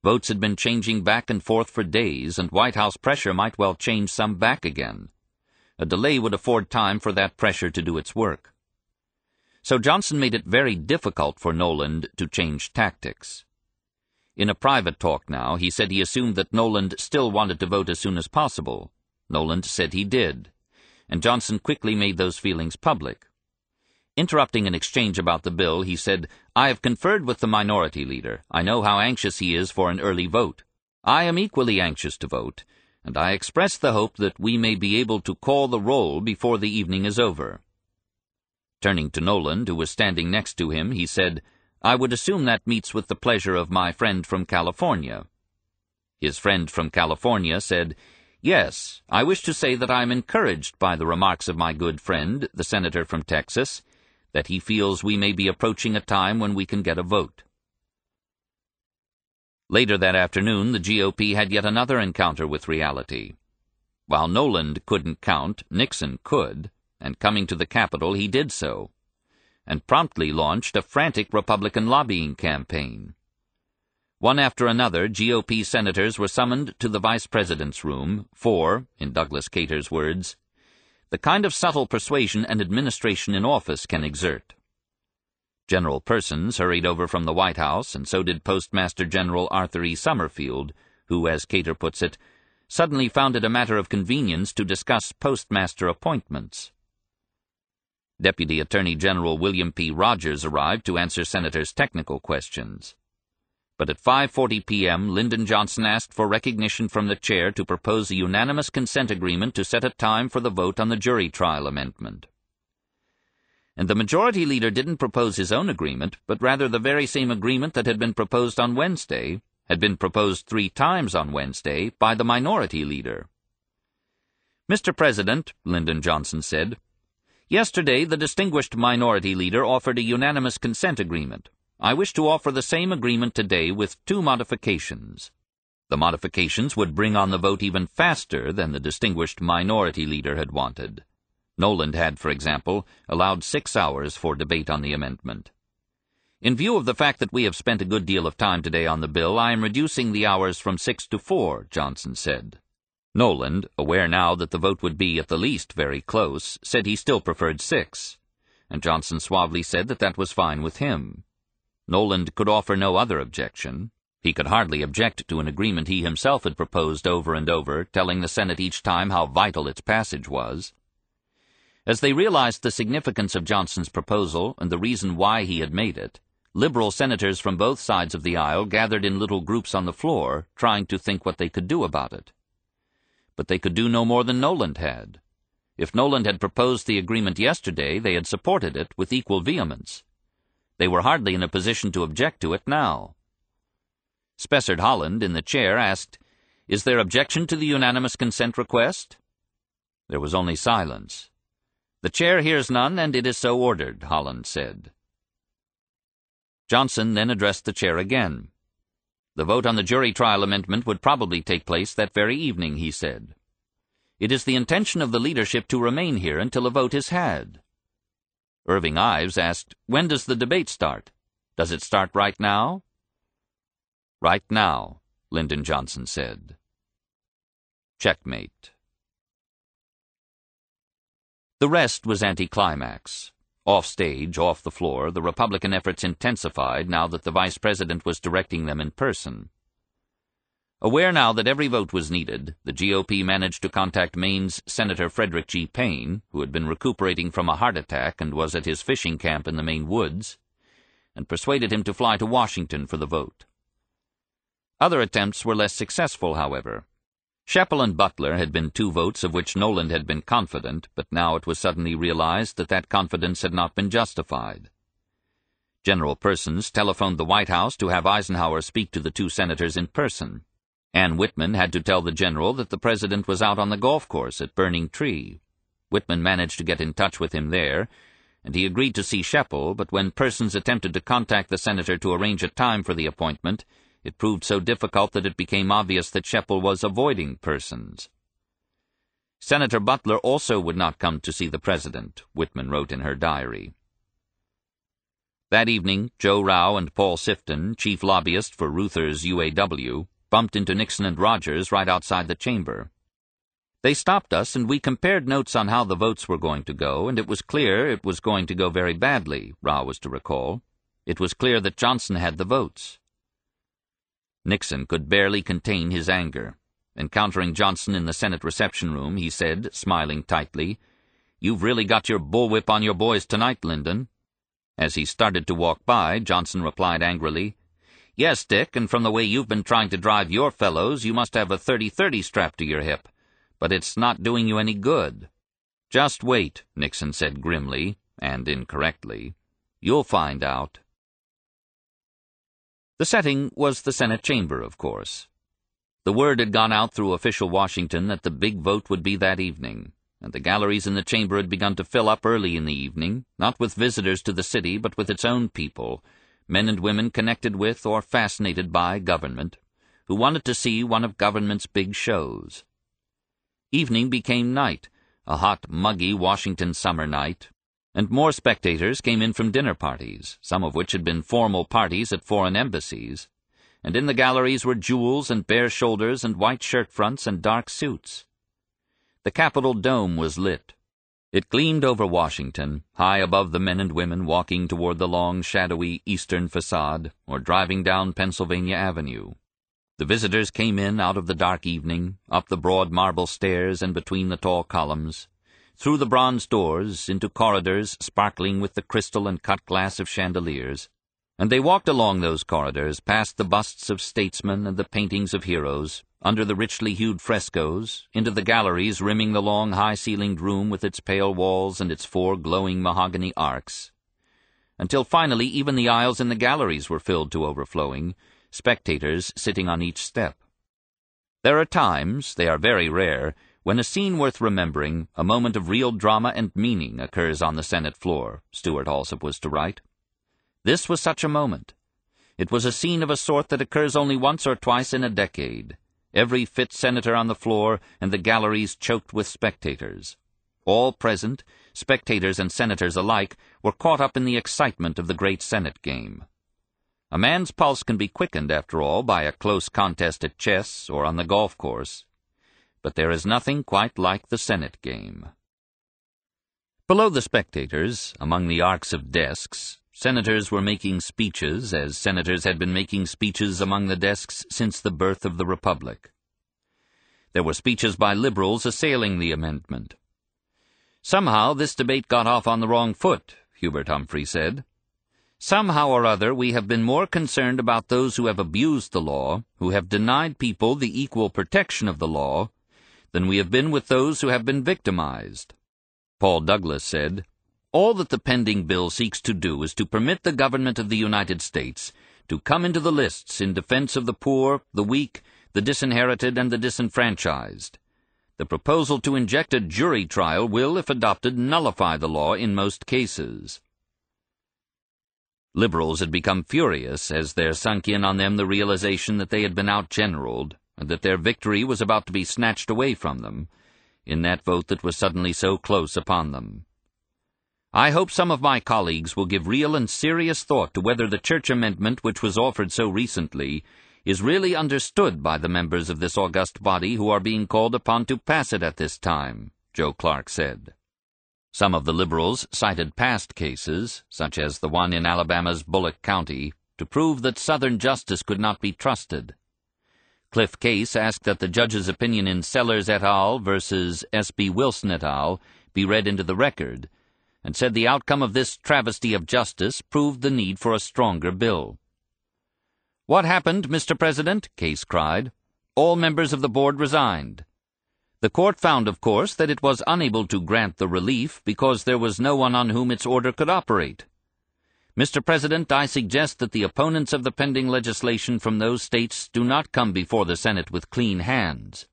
Votes had been changing back and forth for days, and White House pressure might well change some back again. A delay would afford time for that pressure to do its work. So Johnson made it very difficult for Noland to change tactics. In a private talk now, he said he assumed that Noland still wanted to vote as soon as possible. Noland said he did, and Johnson quickly made those feelings public. Interrupting an exchange about the bill, he said, "I have conferred with the minority leader. I know how anxious he is for an early vote. I am equally anxious to vote, and I express the hope that we may be able to call the roll before the evening is over." Turning to Noland, who was standing next to him, he said, "I would assume that meets with the pleasure of my friend from California." His friend from California said, "Yes, I wish to say that I am encouraged by the remarks of my good friend, the senator from Texas, that he feels we may be approaching a time when we can get a vote." Later that afternoon, the G O P had yet another encounter with reality. While Noland couldn't count, Nixon could, and coming to the Capitol he did so, and promptly launched a frantic Republican lobbying campaign. One after another, G O P senators were summoned to the Vice President's room for, in Douglas Cater's words, "the kind of subtle persuasion an administration in office can exert." General Persons hurried over from the White House, and so did Postmaster General Arthur E. Summerfield, who, as Cater puts it, suddenly found it a matter of convenience to discuss postmaster appointments. Deputy Attorney General William P. Rogers arrived to answer senators' technical questions. But at five forty p m Lyndon Johnson asked for recognition from the chair to propose a unanimous consent agreement to set a time for the vote on the jury trial amendment. And the majority leader didn't propose his own agreement, but rather the very same agreement that had been proposed on Wednesday, had been proposed three times on Wednesday by the minority leader. "Mister President," Lyndon Johnson said, "yesterday the distinguished minority leader offered a unanimous consent agreement. I wish to offer the same agreement today with two modifications. The modifications would bring on the vote even faster than the distinguished minority leader had wanted. Noland had, for example, allowed six hours for debate on the amendment. In view of the fact that we have spent a good deal of time today on the bill, I am reducing the hours from six to four, Johnson said. Noland, aware now that the vote would be at the least very close, said he still preferred six, and Johnson suavely said that that was fine with him. Noland could offer no other objection. He could hardly object to an agreement he himself had proposed over and over, telling the Senate each time how vital its passage was. As they realized the significance of Johnson's proposal and the reason why he had made it, liberal senators from both sides of the aisle gathered in little groups on the floor, trying to think what they could do about it. But they could do no more than Noland had. If Noland had proposed the agreement yesterday, they had supported it with equal vehemence. They were hardly in a position to object to it now. Spessard Holland, in the chair, asked, "Is there objection to the unanimous consent request?" There was only silence. "The chair hears none, and it is so ordered," Holland said. Johnson then addressed the chair again. The vote on the jury trial amendment would probably take place that very evening, he said. "It is the intention of the leadership to remain here until a vote is had." Irving Ives asked, "When does the debate start? Does it start right now?" "Right now," Lyndon Johnson said. Checkmate. The rest was anticlimax. Off stage, off the floor, the Republican efforts intensified now that the Vice President was directing them in person. Aware now that every vote was needed, the G O P managed to contact Maine's Senator Frederick G. Payne, who had been recuperating from a heart attack and was at his fishing camp in the Maine woods, and persuaded him to fly to Washington for the vote. Other attempts were less successful, however. Sheppel and Butler had been two votes of which Noland had been confident, but now it was suddenly realized that that confidence had not been justified. General Persons telephoned the White House to have Eisenhower speak to the two senators in person. Ann Whitman had to tell the general that the president was out on the golf course at Burning Tree. Whitman managed to get in touch with him there, and he agreed to see Sheppel, but when Persons attempted to contact the senator to arrange a time for the appointment, it proved so difficult that it became obvious that Sheppel was avoiding Persons. Senator Butler also would not come to see the president, Whitman wrote in her diary. That evening, Joe Rao and Paul Sifton, chief lobbyist for Reuther's U A W, bumped into Nixon and Rogers right outside the chamber. They stopped us, and we compared notes on how the votes were going to go, and it was clear it was going to go very badly, Rao was to recall. It was clear that Johnson had the votes. Nixon could barely contain his anger. Encountering Johnson in the Senate reception room, he said, smiling tightly, "You've really got your bullwhip on your boys tonight, Lyndon." As he started to walk by, Johnson replied angrily, "Yes, Dick, and from the way you've been trying to drive your fellows, you must have a thirty thirty strapped to your hip. But it's not doing you any good." "Just wait," Nixon said grimly, and incorrectly. "You'll find out." The setting was the Senate chamber, of course. The word had gone out through official Washington that the big vote would be that evening, and the galleries in the chamber had begun to fill up early in the evening, not with visitors to the city, but with its own people, men and women connected with or fascinated by government, who wanted to see one of government's big shows. Evening became night, a hot, muggy Washington summer night, and more spectators came in from dinner parties, some of which had been formal parties at foreign embassies, and in the galleries were jewels and bare shoulders and white shirt fronts and dark suits. The Capitol dome was lit. It gleamed over Washington, high above the men and women walking toward the long, shadowy eastern facade or driving down Pennsylvania Avenue. The visitors came in out of the dark evening, up the broad marble stairs and between the tall columns, through the bronze doors, into corridors sparkling with the crystal and cut glass of chandeliers, and they walked along those corridors, past the busts of statesmen and the paintings of heroes, under the richly hued frescoes, into the galleries rimming the long, high-ceilinged room with its pale walls and its four glowing mahogany arcs, until finally even the aisles in the galleries were filled to overflowing, spectators sitting on each step. There are times, they are very rare, when a scene worth remembering, a moment of real drama and meaning, occurs on the Senate floor, Stuart Alsop was to write. This was such a moment. It was a scene of a sort that occurs only once or twice in a decade. Every fit senator on the floor, and the galleries choked with spectators. All present, spectators and senators alike, were caught up in the excitement of the great Senate game. A man's pulse can be quickened, after all, by a close contest at chess or on the golf course. But there is nothing quite like the Senate game. Below the spectators, among the arcs of desks, senators were making speeches, as senators had been making speeches among the desks since the birth of the Republic. There were speeches by liberals assailing the amendment. "Somehow this debate got off on the wrong foot," Hubert Humphrey said. "Somehow or other we have been more concerned about those who have abused the law, who have denied people the equal protection of the law, than we have been with those who have been victimized." Paul Douglas said, "All that the pending bill seeks to do is to permit the government of the United States to come into the lists in defense of the poor, the weak, the disinherited, and the disenfranchised. The proposal to inject a jury trial will, if adopted, nullify the law in most cases." Liberals had become furious as there sunk in on them the realization that they had been out-generaled, and that their victory was about to be snatched away from them, in that vote that was suddenly so close upon them. "I hope some of my colleagues will give real and serious thought to whether the church amendment which was offered so recently is really understood by the members of this august body who are being called upon to pass it at this time," Joe Clark said. Some of the liberals cited past cases, such as the one in Alabama's Bullock County, to prove that Southern justice could not be trusted. Cliff Case asked that the judge's opinion in Sellers et al. Versus S B Wilson et al. Be read into the record, and said the outcome of this travesty of justice proved the need for a stronger bill. "What happened, Mister President?" Case cried. "All members of the board resigned. The court found, of course, that it was unable to grant the relief because there was no one on whom its order could operate. Mister President, I suggest that the opponents of the pending legislation from those states do not come before the Senate with clean hands."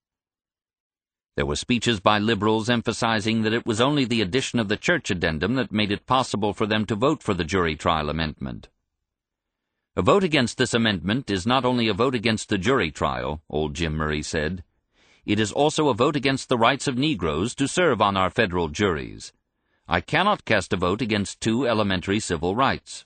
There were speeches by liberals emphasizing that it was only the addition of the church addendum that made it possible for them to vote for the jury trial amendment. "A vote against this amendment is not only a vote against the jury trial," old Jim Murray said. "It is also a vote against the rights of Negroes to serve on our federal juries. I cannot cast a vote against two elementary civil rights.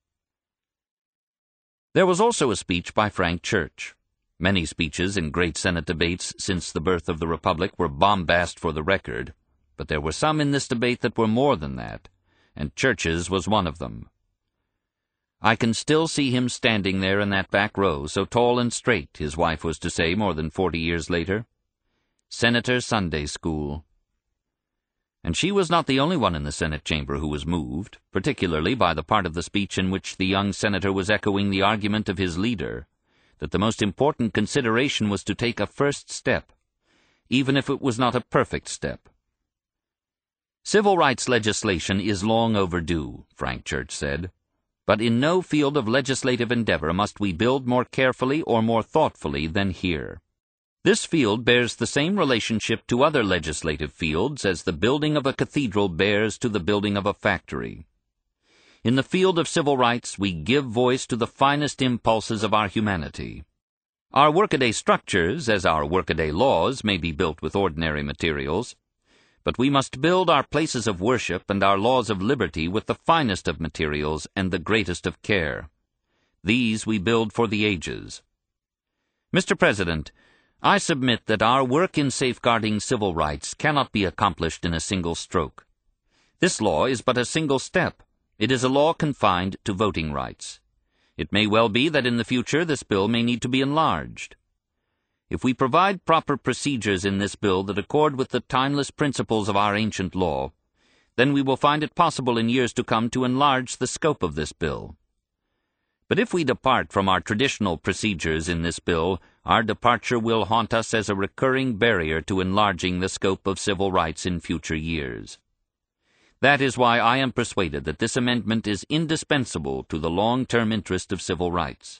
There was also a speech by Frank Church. Many speeches in great Senate debates since the birth of the Republic were bombast for the record, but there were some in this debate that were more than that, and Church's was one of them. I can still see him standing there in that back row, so tall and straight, his wife was to say more than forty years later. Senator Sunday School. And she was not the only one in the Senate chamber who was moved, particularly by the part of the speech in which the young senator was echoing the argument of his leader, that the most important consideration was to take a first step, even if it was not a perfect step. Civil rights legislation is long overdue, Frank Church said, but in no field of legislative endeavor must we build more carefully or more thoughtfully than here. This field bears the same relationship to other legislative fields as the building of a cathedral bears to the building of a factory. In the field of civil rights, we give voice to the finest impulses of our humanity. Our workaday structures, as our workaday laws, may be built with ordinary materials, but we must build our places of worship and our laws of liberty with the finest of materials and the greatest of care. These we build for the ages. Mister President, I submit that our work in safeguarding civil rights cannot be accomplished in a single stroke. This law is but a single step. It is a law confined to voting rights. It may well be that in the future this bill may need to be enlarged. If we provide proper procedures in this bill that accord with the timeless principles of our ancient law, then we will find it possible in years to come to enlarge the scope of this bill. But if we depart from our traditional procedures in this bill, our departure will haunt us as a recurring barrier to enlarging the scope of civil rights in future years. That is why I am persuaded that this amendment is indispensable to the long-term interest of civil rights.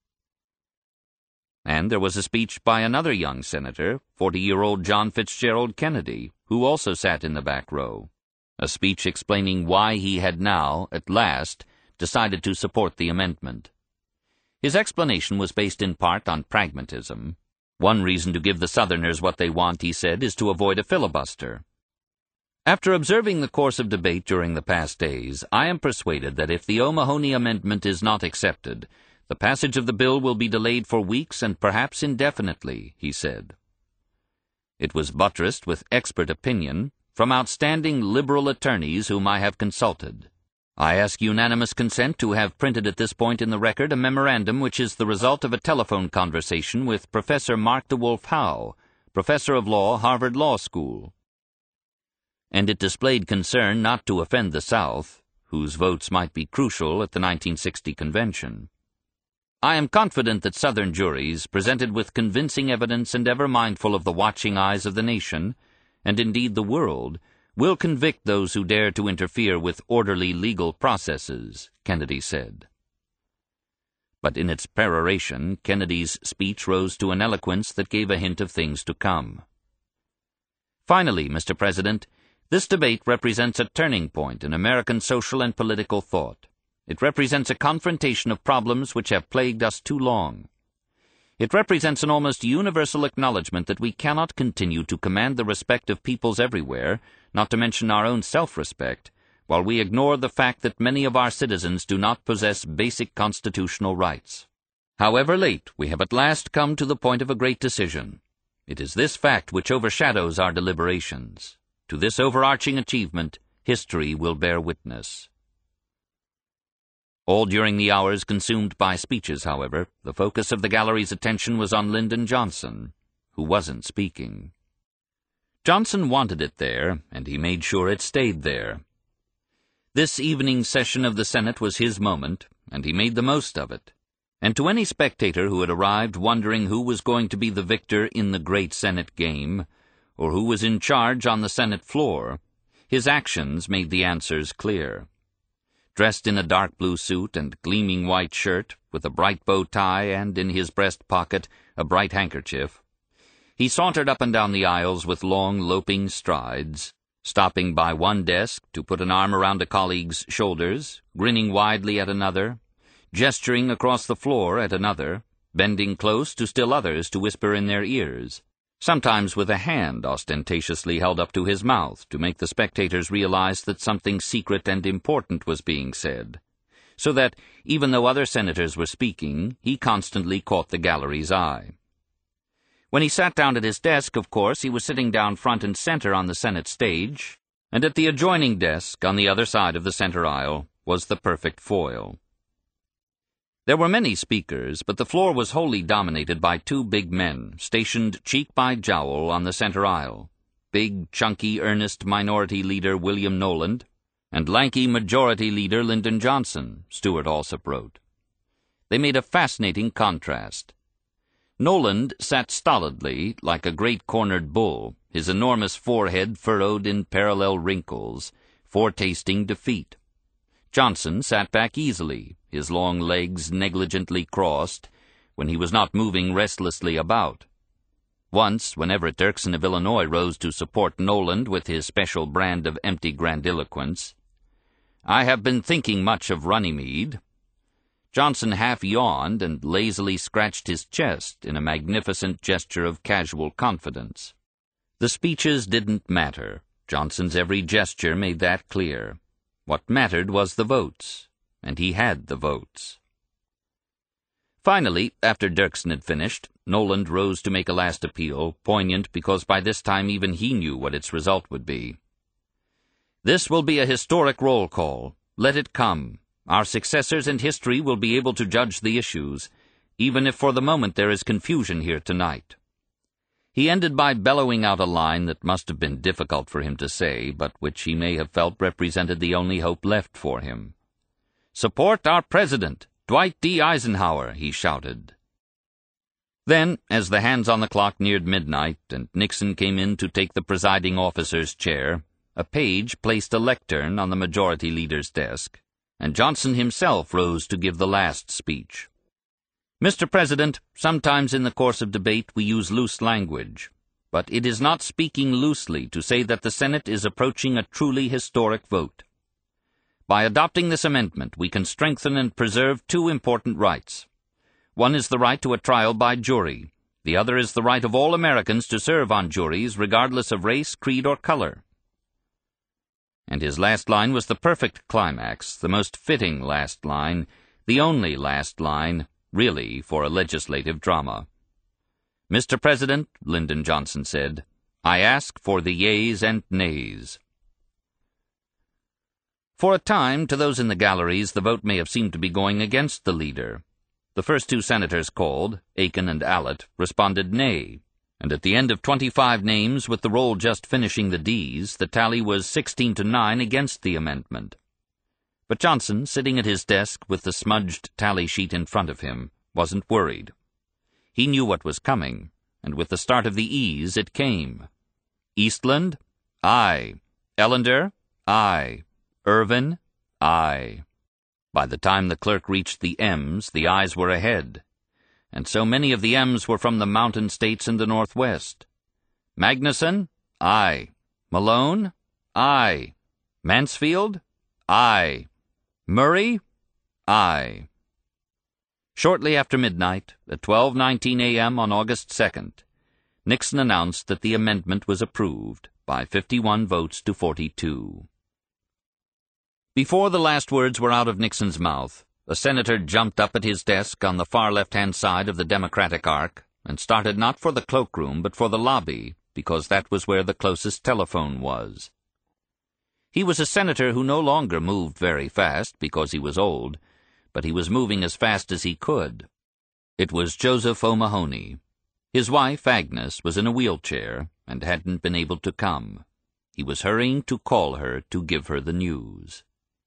And there was a speech by another young senator, forty-year-old John Fitzgerald Kennedy, who also sat in the back row, a speech explaining why he had now, at last, decided to support the amendment. His explanation was based in part on pragmatism. One reason to give the Southerners what they want, he said, is to avoid a filibuster. After observing the course of debate during the past days, I am persuaded that if the O'Mahony amendment is not accepted, the passage of the bill will be delayed for weeks and perhaps indefinitely, he said. It was buttressed with expert opinion from outstanding liberal attorneys whom I have consulted. I ask unanimous consent to have printed at this point in the record a memorandum which is the result of a telephone conversation with Professor Mark DeWolf Howe, Professor of Law, Harvard Law School. And it displayed concern not to offend the South, whose votes might be crucial at the nineteen sixty convention. I am confident that Southern juries, presented with convincing evidence and ever mindful of the watching eyes of the nation, and indeed the world, will convict those who dare to interfere with orderly legal processes, Kennedy said. But in its peroration, Kennedy's speech rose to an eloquence that gave a hint of things to come. Finally, Mister President, this debate represents a turning point in American social and political thought. It represents a confrontation of problems which have plagued us too long. It represents an almost universal acknowledgment that we cannot continue to command the respect of peoples everywhere, not to mention our own self-respect, while we ignore the fact that many of our citizens do not possess basic constitutional rights. However late, we have at last come to the point of a great decision. It is this fact which overshadows our deliberations. To this overarching achievement, history will bear witness. All during the hours consumed by speeches, however, the focus of the gallery's attention was on Lyndon Johnson, who wasn't speaking. Johnson wanted it there, and he made sure it stayed there. This evening session of the Senate was his moment, and he made the most of it. And to any spectator who had arrived wondering who was going to be the victor in the great Senate game, or who was in charge on the Senate floor, his actions made the answers clear. Dressed in a dark blue suit and gleaming white shirt, with a bright bow tie and, in his breast pocket, a bright handkerchief, he sauntered up and down the aisles with long, loping strides, stopping by one desk to put an arm around a colleague's shoulders, grinning widely at another, gesturing across the floor at another, bending close to still others to whisper in their ears. sometimes with a hand ostentatiously held up to his mouth to make the spectators realize that something secret and important was being said, so that, even though other senators were speaking, he constantly caught the gallery's eye. When he sat down at his desk, of course, he was sitting down front and center on the Senate stage, and at the adjoining desk, on the other side of the center aisle, was the perfect foil. There were many speakers, but the floor was wholly dominated by two big men, stationed cheek by jowl on the center aisle, big, chunky, earnest Minority Leader William Knowland, and lanky Majority Leader Lyndon Johnson, Stuart Alsop wrote. They made a fascinating contrast. Knowland sat stolidly, like a great cornered bull, his enormous forehead furrowed in parallel wrinkles, foretasting defeat. Johnson sat back easily, his long legs negligently crossed, when he was not moving restlessly about. Once, when Everett Dirksen of Illinois rose to support Knowland with his special brand of empty grandiloquence, "I have been thinking much of Runnymede," Johnson half yawned and lazily scratched his chest in a magnificent gesture of casual confidence. The speeches didn't matter. Johnson's every gesture made that clear. What mattered was the votes, and he had the votes. Finally, after Dirksen had finished, Knowland rose to make a last appeal, poignant because by this time even he knew what its result would be. "This will be a historic roll call. Let it come. Our successors in history will be able to judge the issues, even if for the moment there is confusion here tonight." He ended by bellowing out a line that must have been difficult for him to say, but which he may have felt represented the only hope left for him. "Support our President, Dwight D. Eisenhower," he shouted. Then, as the hands on the clock neared midnight and Nixon came in to take the presiding officer's chair, a page placed a lectern on the Majority Leader's desk, and Johnson himself rose to give the last speech. "Mister President, sometimes in the course of debate we use loose language, but it is not speaking loosely to say that the Senate is approaching a truly historic vote. By adopting this amendment, we can strengthen and preserve two important rights. One is the right to a trial by jury. The other is the right of all Americans to serve on juries regardless of race, creed, or color." And his last line was the perfect climax, the most fitting last line, the only last line, really, for a legislative drama. "Mister President," Lyndon Johnson said, "I ask for the yeas and nays." For a time, to those in the galleries, the vote may have seemed to be going against the leader. The first two senators called, Aiken and Allott, responded nay, and at the end of twenty-five names, with the roll just finishing the D's, the tally was sixteen to nine against the amendment. But Johnson, sitting at his desk with the smudged tally sheet in front of him, wasn't worried. He knew what was coming, and with the start of the E's it came. Eastland, aye. Ellender, aye. Irvin, aye. By the time the clerk reached the M's, the ayes were ahead, and so many of the M's were from the mountain states in the Northwest. Magnuson, aye. Malone, aye. Mansfield, aye. Murray, aye. Shortly after midnight, at twelve nineteen a m on August second, Nixon announced that the amendment was approved by fifty-one votes to forty-two. Before the last words were out of Nixon's mouth, a senator jumped up at his desk on the far left-hand side of the Democratic arc and started not for the cloakroom but for the lobby, because that was where the closest telephone was. He was a senator who no longer moved very fast because he was old, but he was moving as fast as he could. It was Joseph O'Mahony. His wife, Agnes, was in a wheelchair and hadn't been able to come. He was hurrying to call her to give her the news.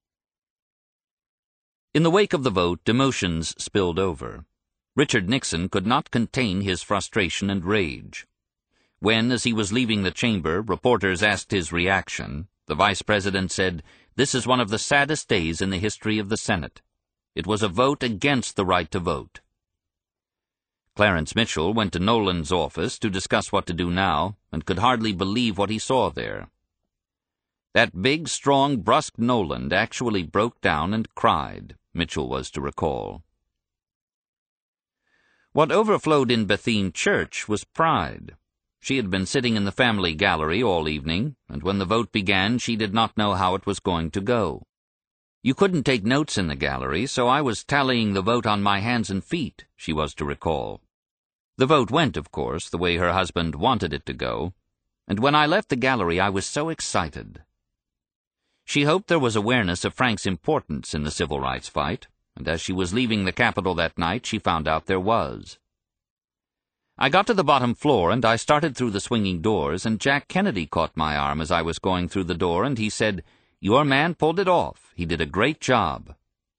In the wake of the vote, emotions spilled over. Richard Nixon could not contain his frustration and rage. When, as he was leaving the chamber, reporters asked his reaction, the vice president said, "This is one of the saddest days in the history of the Senate. It was a vote against the right to vote." Clarence Mitchell went to Knowland's office to discuss what to do now, and could hardly believe what he saw there. That big, strong, brusque Knowland actually broke down and cried, Mitchell was to recall. What overflowed in Bethune Church was pride. She had been sitting in the family gallery all evening, and when the vote began she did not know how it was going to go. You couldn't take notes in the gallery, so I was tallying the vote on my hands and feet, she was to recall. The vote went, of course, the way her husband wanted it to go, and when I left the gallery I was so excited. She hoped there was awareness of Frank's importance in the civil rights fight, and as she was leaving the Capitol that night she found out there was. I got to the bottom floor, and I started through the swinging doors, and Jack Kennedy caught my arm as I was going through the door, and he said, "Your man pulled it off. He did a great job."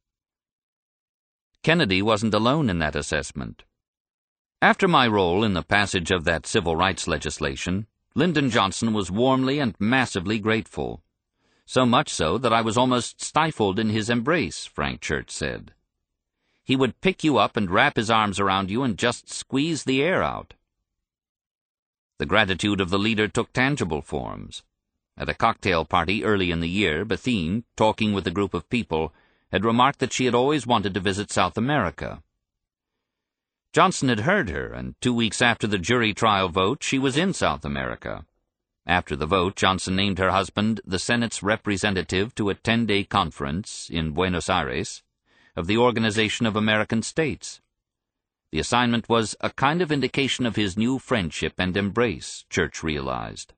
Kennedy wasn't alone in that assessment. After my role in the passage of that civil rights legislation, Lyndon Johnson was warmly and massively grateful. So much so that I was almost stifled in his embrace, Frank Church said. He would pick you up and wrap his arms around you and just squeeze the air out. The gratitude of the leader took tangible forms. At a cocktail party early in the year, Bethune, talking with a group of people, had remarked that she had always wanted to visit South America. Johnson had heard her, and two weeks after the jury trial vote, she was in South America. After the vote, Johnson named her husband the Senate's representative to a ten-day conference in Buenos Aires of the Organization of American States. The assignment was a kind of indication of his new friendship and embrace, Church realized.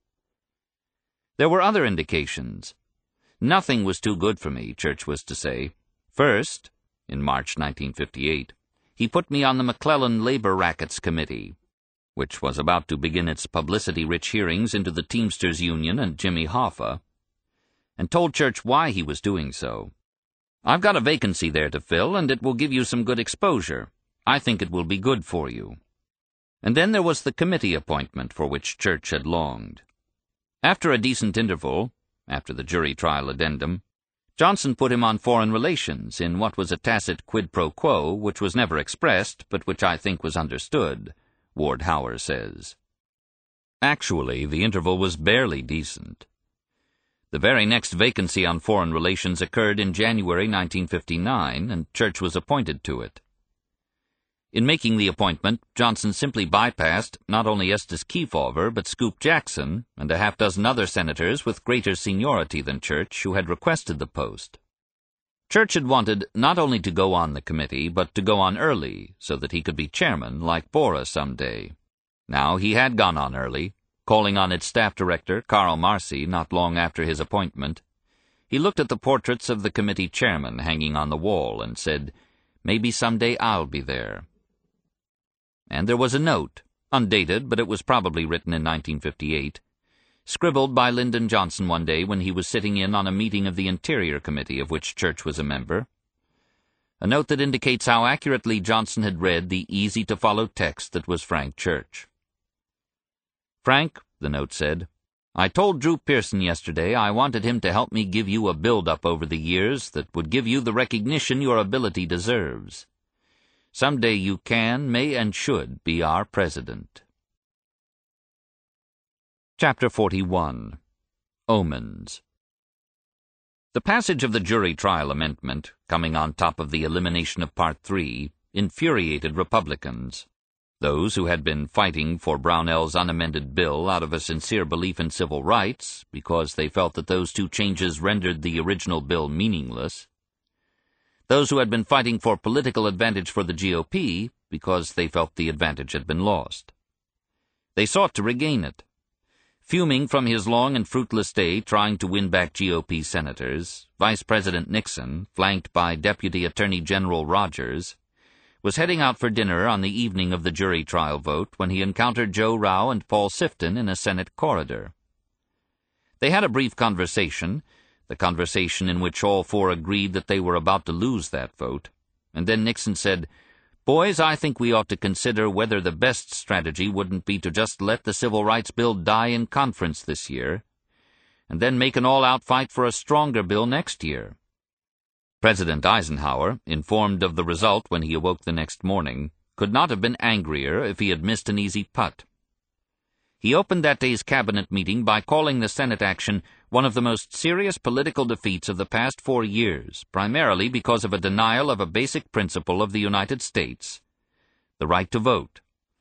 There were other indications. Nothing was too good for me, Church was to say. First, in March nineteen fifty-eight, he put me on the McClellan Labor Rackets Committee, which was about to begin its publicity-rich hearings into the Teamsters Union and Jimmy Hoffa, and told Church why he was doing so. "I've got a vacancy there to fill, and it will give you some good exposure. I think it will be good for you." And then there was the committee appointment for which Church had longed. After a decent interval, after the jury trial addendum, Johnson put him on foreign relations in what was a tacit quid pro quo which was never expressed, but which I think was understood, Ward Hauer says. Actually, the interval was barely decent. The very next vacancy on foreign relations occurred in January nineteen fifty-nine, and Church was appointed to it. In making the appointment, Johnson simply bypassed not only Estes Kefauver, but Scoop Jackson and a half-dozen other senators with greater seniority than Church who had requested the post. Church had wanted not only to go on the committee, but to go on early, so that he could be chairman like Bora some day. Now he had gone on early, calling on its staff director, Karl Marcy, not long after his appointment. He looked at the portraits of the committee chairman hanging on the wall and said, "Maybe someday I'll be there." And there was a note, undated, but it was probably written in nineteen fifty-eight, scribbled by Lyndon Johnson one day when he was sitting in on a meeting of the Interior Committee of which Church was a member. A note that indicates how accurately Johnson had read the easy-to-follow text that was Frank Church. "Frank," the note said, "I told Drew Pearson yesterday I wanted him to help me give you a build-up over the years that would give you the recognition your ability deserves. Someday you can, may, and should be our president." Chapter forty-one. Omens. The passage of the jury trial amendment, coming on top of the elimination of Part three, infuriated Republicans. Those who had been fighting for Brownell's unamended bill out of a sincere belief in civil rights, because they felt that those two changes rendered the original bill meaningless. Those who had been fighting for political advantage for the G O P, because they felt the advantage had been lost. They sought to regain it. Fuming from his long and fruitless day trying to win back G O P senators, Vice President Nixon, flanked by Deputy Attorney General Rogers, was heading out for dinner on the evening of the jury trial vote when he encountered Joe Rao and Paul Sifton in a Senate corridor. They had a brief conversation, the conversation in which all four agreed that they were about to lose that vote, and then Nixon said, "Boys, I think we ought to consider whether the best strategy wouldn't be to just let the Civil Rights Bill die in conference this year, and then make an all-out fight for a stronger bill next year." President Eisenhower, informed of the result when he awoke the next morning, could not have been angrier if he had missed an easy putt. He opened that day's cabinet meeting by calling the Senate action one of the most serious political defeats of the past four years, primarily because of a denial of a basic principle of the United States, the right to vote,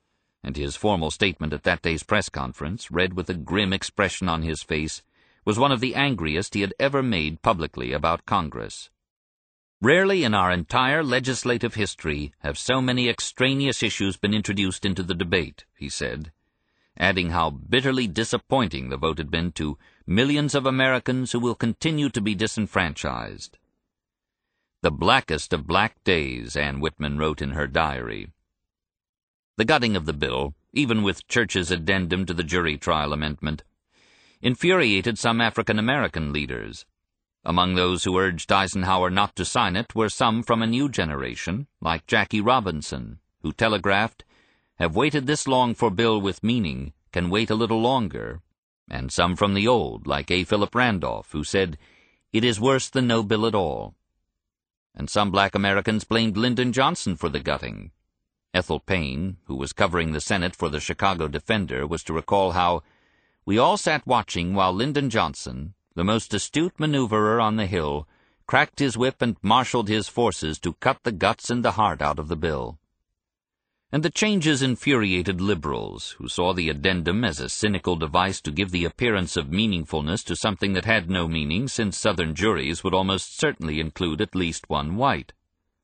and his formal statement at that day's press conference, read with a grim expression on his face, was one of the angriest he had ever made publicly about Congress. Rarely in our entire legislative history have so many extraneous issues been introduced into the debate, he said, adding how bitterly disappointing the vote had been to millions of Americans who will continue to be disenfranchised. The blackest of black days, Ann Whitman wrote in her diary. The gutting of the bill, even with Church's addendum to the jury trial amendment, infuriated some African-American leaders. Among those who urged Eisenhower not to sign it were some from a new generation, like Jackie Robinson, who telegraphed, "Have waited this long for bill with meaning, can wait a little longer," and some from the old, like A. Philip Randolph, who said, "It is worse than no bill at all." And some black Americans blamed Lyndon Johnson for the gutting. Ethel Payne, who was covering the Senate for the Chicago Defender, was to recall how, "We all sat watching while Lyndon Johnson, the most astute maneuverer on the Hill, cracked his whip and marshaled his forces to cut the guts and the heart out of the bill." And the changes infuriated liberals, who saw the addendum as a cynical device to give the appearance of meaningfulness to something that had no meaning, since Southern juries would almost certainly include at least one white.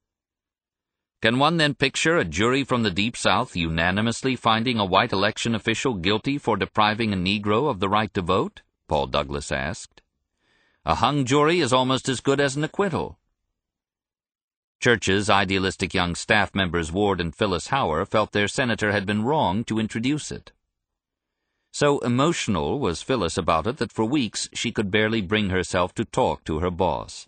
Can one then picture a jury from the Deep South unanimously finding a white election official guilty for depriving a Negro of the right to vote? Paul Douglas asked. A hung jury is almost as good as an acquittal. Church's idealistic young staff members Ward and Phyllis Hauer felt their senator had been wrong to introduce it. So emotional was Phyllis about it that for weeks she could barely bring herself to talk to her boss.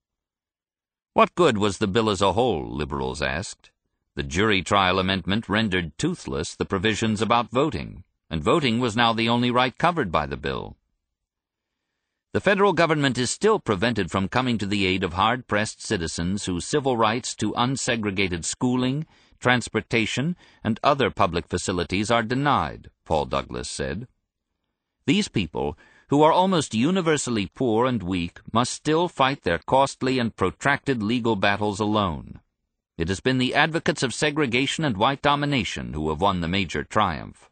What good was the bill as a whole, liberals asked. The jury trial amendment rendered toothless the provisions about voting, and voting was now the only right covered by the bill. The federal government is still prevented from coming to the aid of hard-pressed citizens whose civil rights to unsegregated schooling, transportation, and other public facilities are denied, Paul Douglas said. These people, who are almost universally poor and weak, must still fight their costly and protracted legal battles alone. It has been the advocates of segregation and white domination who have won the major triumph.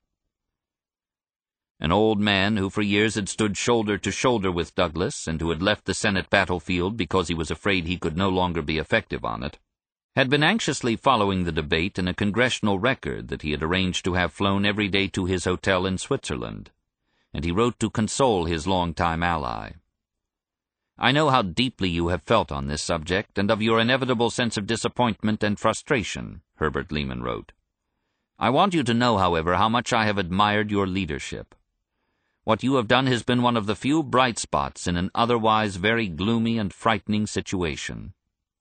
An old man who for years had stood shoulder to shoulder with Douglas and who had left the Senate battlefield because he was afraid he could no longer be effective on it, had been anxiously following the debate in a congressional record that he had arranged to have flown every day to his hotel in Switzerland, and he wrote to console his longtime ally. I know how deeply you have felt on this subject and of your inevitable sense of disappointment and frustration, Herbert Lehman wrote. I want you to know, however, how much I have admired your leadership. What you have done has been one of the few bright spots in an otherwise very gloomy and frightening situation.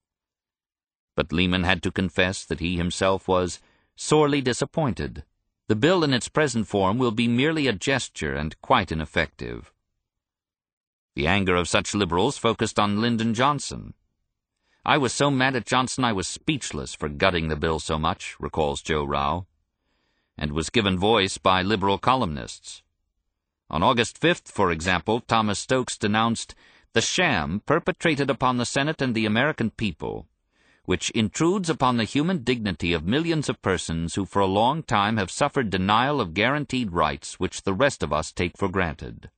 But Lehman had to confess that he himself was sorely disappointed. The bill in its present form will be merely a gesture and quite ineffective. The anger of such liberals focused on Lyndon Johnson. I was so mad at Johnson I was speechless for gutting the bill so much, recalls Joe Rao, and was given voice by liberal columnists. On August fifth, for example, Thomas Stokes denounced the sham perpetrated upon the Senate and the American people, which intrudes upon the human dignity of millions of persons who for a long time have suffered denial of guaranteed rights which the rest of us take for granted.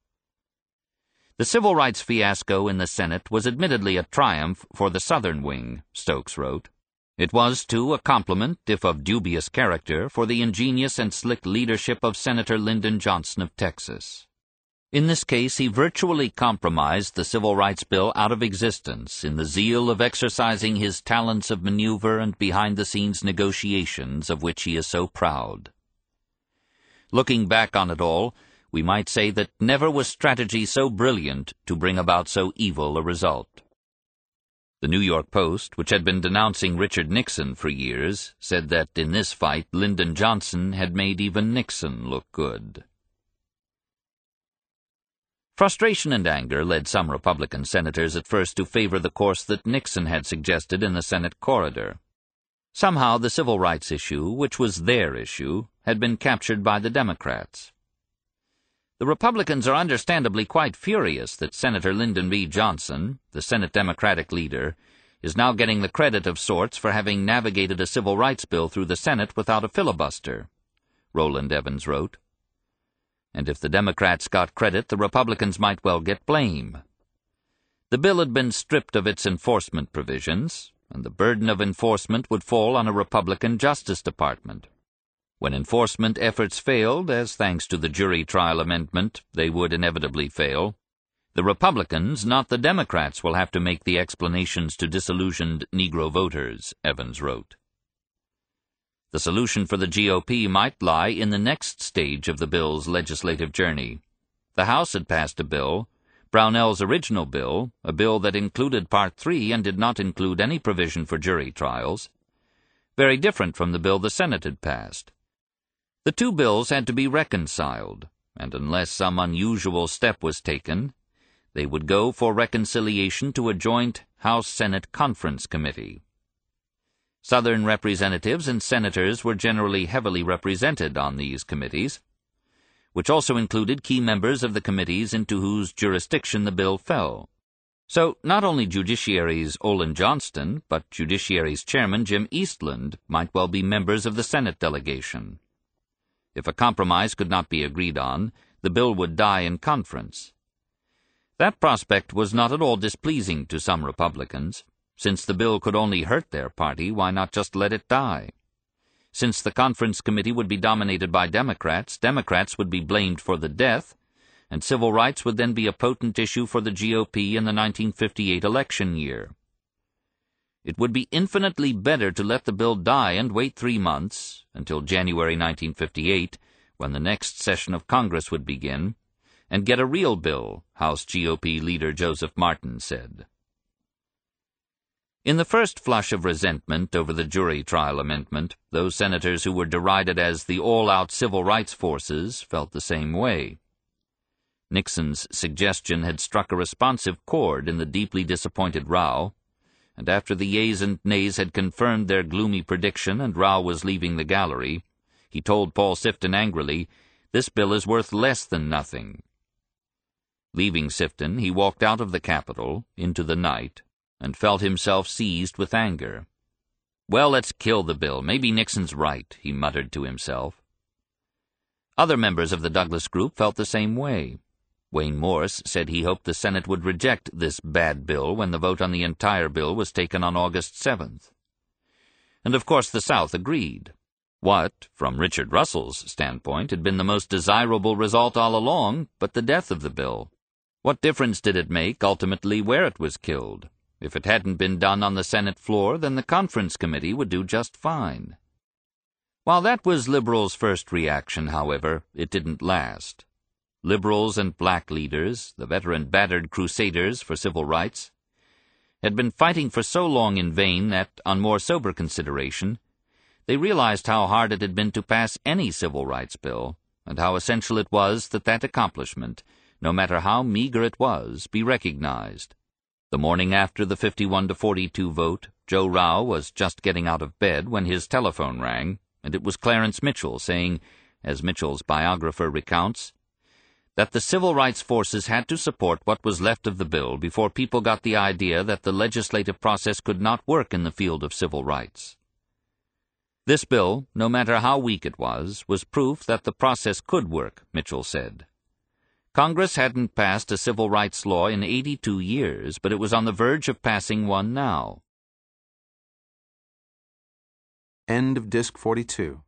The civil rights fiasco in the Senate was admittedly a triumph for the Southern wing, Stokes wrote. It was, too, a compliment, if of dubious character, for the ingenious and slick leadership of Senator Lyndon Johnson of Texas. In this case, he virtually compromised the Civil Rights Bill out of existence in the zeal of exercising his talents of maneuver and behind-the-scenes negotiations of which he is so proud. Looking back on it all, we might say that never was strategy so brilliant to bring about so evil a result. The New York Post, which had been denouncing Richard Nixon for years, said that in this fight Lyndon Johnson had made even Nixon look good. Frustration and anger led some Republican senators at first to favor the course that Nixon had suggested in the Senate corridor. Somehow the civil rights issue, which was their issue, had been captured by the Democrats. The Republicans are understandably quite furious that Senator Lyndon B. Johnson, the Senate Democratic leader, is now getting the credit of sorts for having navigated a civil rights bill through the Senate without a filibuster, Roland Evans wrote. And if the Democrats got credit, the Republicans might well get blame. The bill had been stripped of its enforcement provisions, and the burden of enforcement would fall on a Republican Justice Department. When enforcement efforts failed, as thanks to the jury trial amendment they would inevitably fail, the Republicans, not the Democrats, will have to make the explanations to disillusioned Negro voters, Evans wrote. The solution for the G O P might lie in the next stage of the bill's legislative journey. The House had passed a bill, Brownell's original bill, a bill that included Part three and did not include any provision for jury trials, very different from the bill the Senate had passed. The two bills had to be reconciled, and unless some unusual step was taken, they would go for reconciliation to a joint House-Senate Conference Committee. Southern representatives and senators were generally heavily represented on these committees, which also included key members of the committees into whose jurisdiction the bill fell. So not only Judiciary's Olin Johnston, but Judiciary's chairman Jim Eastland might well be members of the Senate delegation. If a compromise could not be agreed on, the bill would die in conference. That prospect was not at all displeasing to some Republicans. Since the bill could only hurt their party, why not just let it die? Since the conference committee would be dominated by Democrats, Democrats would be blamed for the death, and civil rights would then be a potent issue for the G O P in the nineteen fifty-eight election year. It would be infinitely better to let the bill die and wait three months, until January nineteen fifty-eight, when the next session of Congress would begin, and get a real bill, House G O P leader Joseph Martin said. In the first flush of resentment over the jury trial amendment, those senators who were derided as the all-out civil rights forces felt the same way. Nixon's suggestion had struck a responsive chord in the deeply disappointed Rao, and after the yeas and nays had confirmed their gloomy prediction and Rao was leaving the gallery, he told Paul Sifton angrily, "This bill is worth less than nothing." Leaving Sifton, he walked out of the Capitol, into the night, and felt himself seized with anger. "Well, let's kill the bill. Maybe Nixon's right," he muttered to himself. Other members of the Douglas group felt the same way. Wayne Morse said he hoped the Senate would reject this bad bill when the vote on the entire bill was taken on August seventh. And of course the South agreed. What, from Richard Russell's standpoint, had been the most desirable result all along, but the death of the bill? What difference did it make, ultimately, where it was killed? If it hadn't been done on the Senate floor, then the conference committee would do just fine. While that was liberals' first reaction, however, it didn't last. Liberals and black leaders, the veteran battered crusaders for civil rights, had been fighting for so long in vain that, on more sober consideration, they realized how hard it had been to pass any civil rights bill, and how essential it was that that accomplishment, no matter how meager it was, be recognized. The morning after the fifty-one to forty-two vote, Joe Rao was just getting out of bed when his telephone rang, and it was Clarence Mitchell saying, as Mitchell's biographer recounts, that the civil rights forces had to support what was left of the bill before people got the idea that the legislative process could not work in the field of civil rights. This bill, no matter how weak it was, was proof that the process could work, Mitchell said. Congress hadn't passed a civil rights law in eighty-two years, but it was on the verge of passing one now. End of Disc forty-two.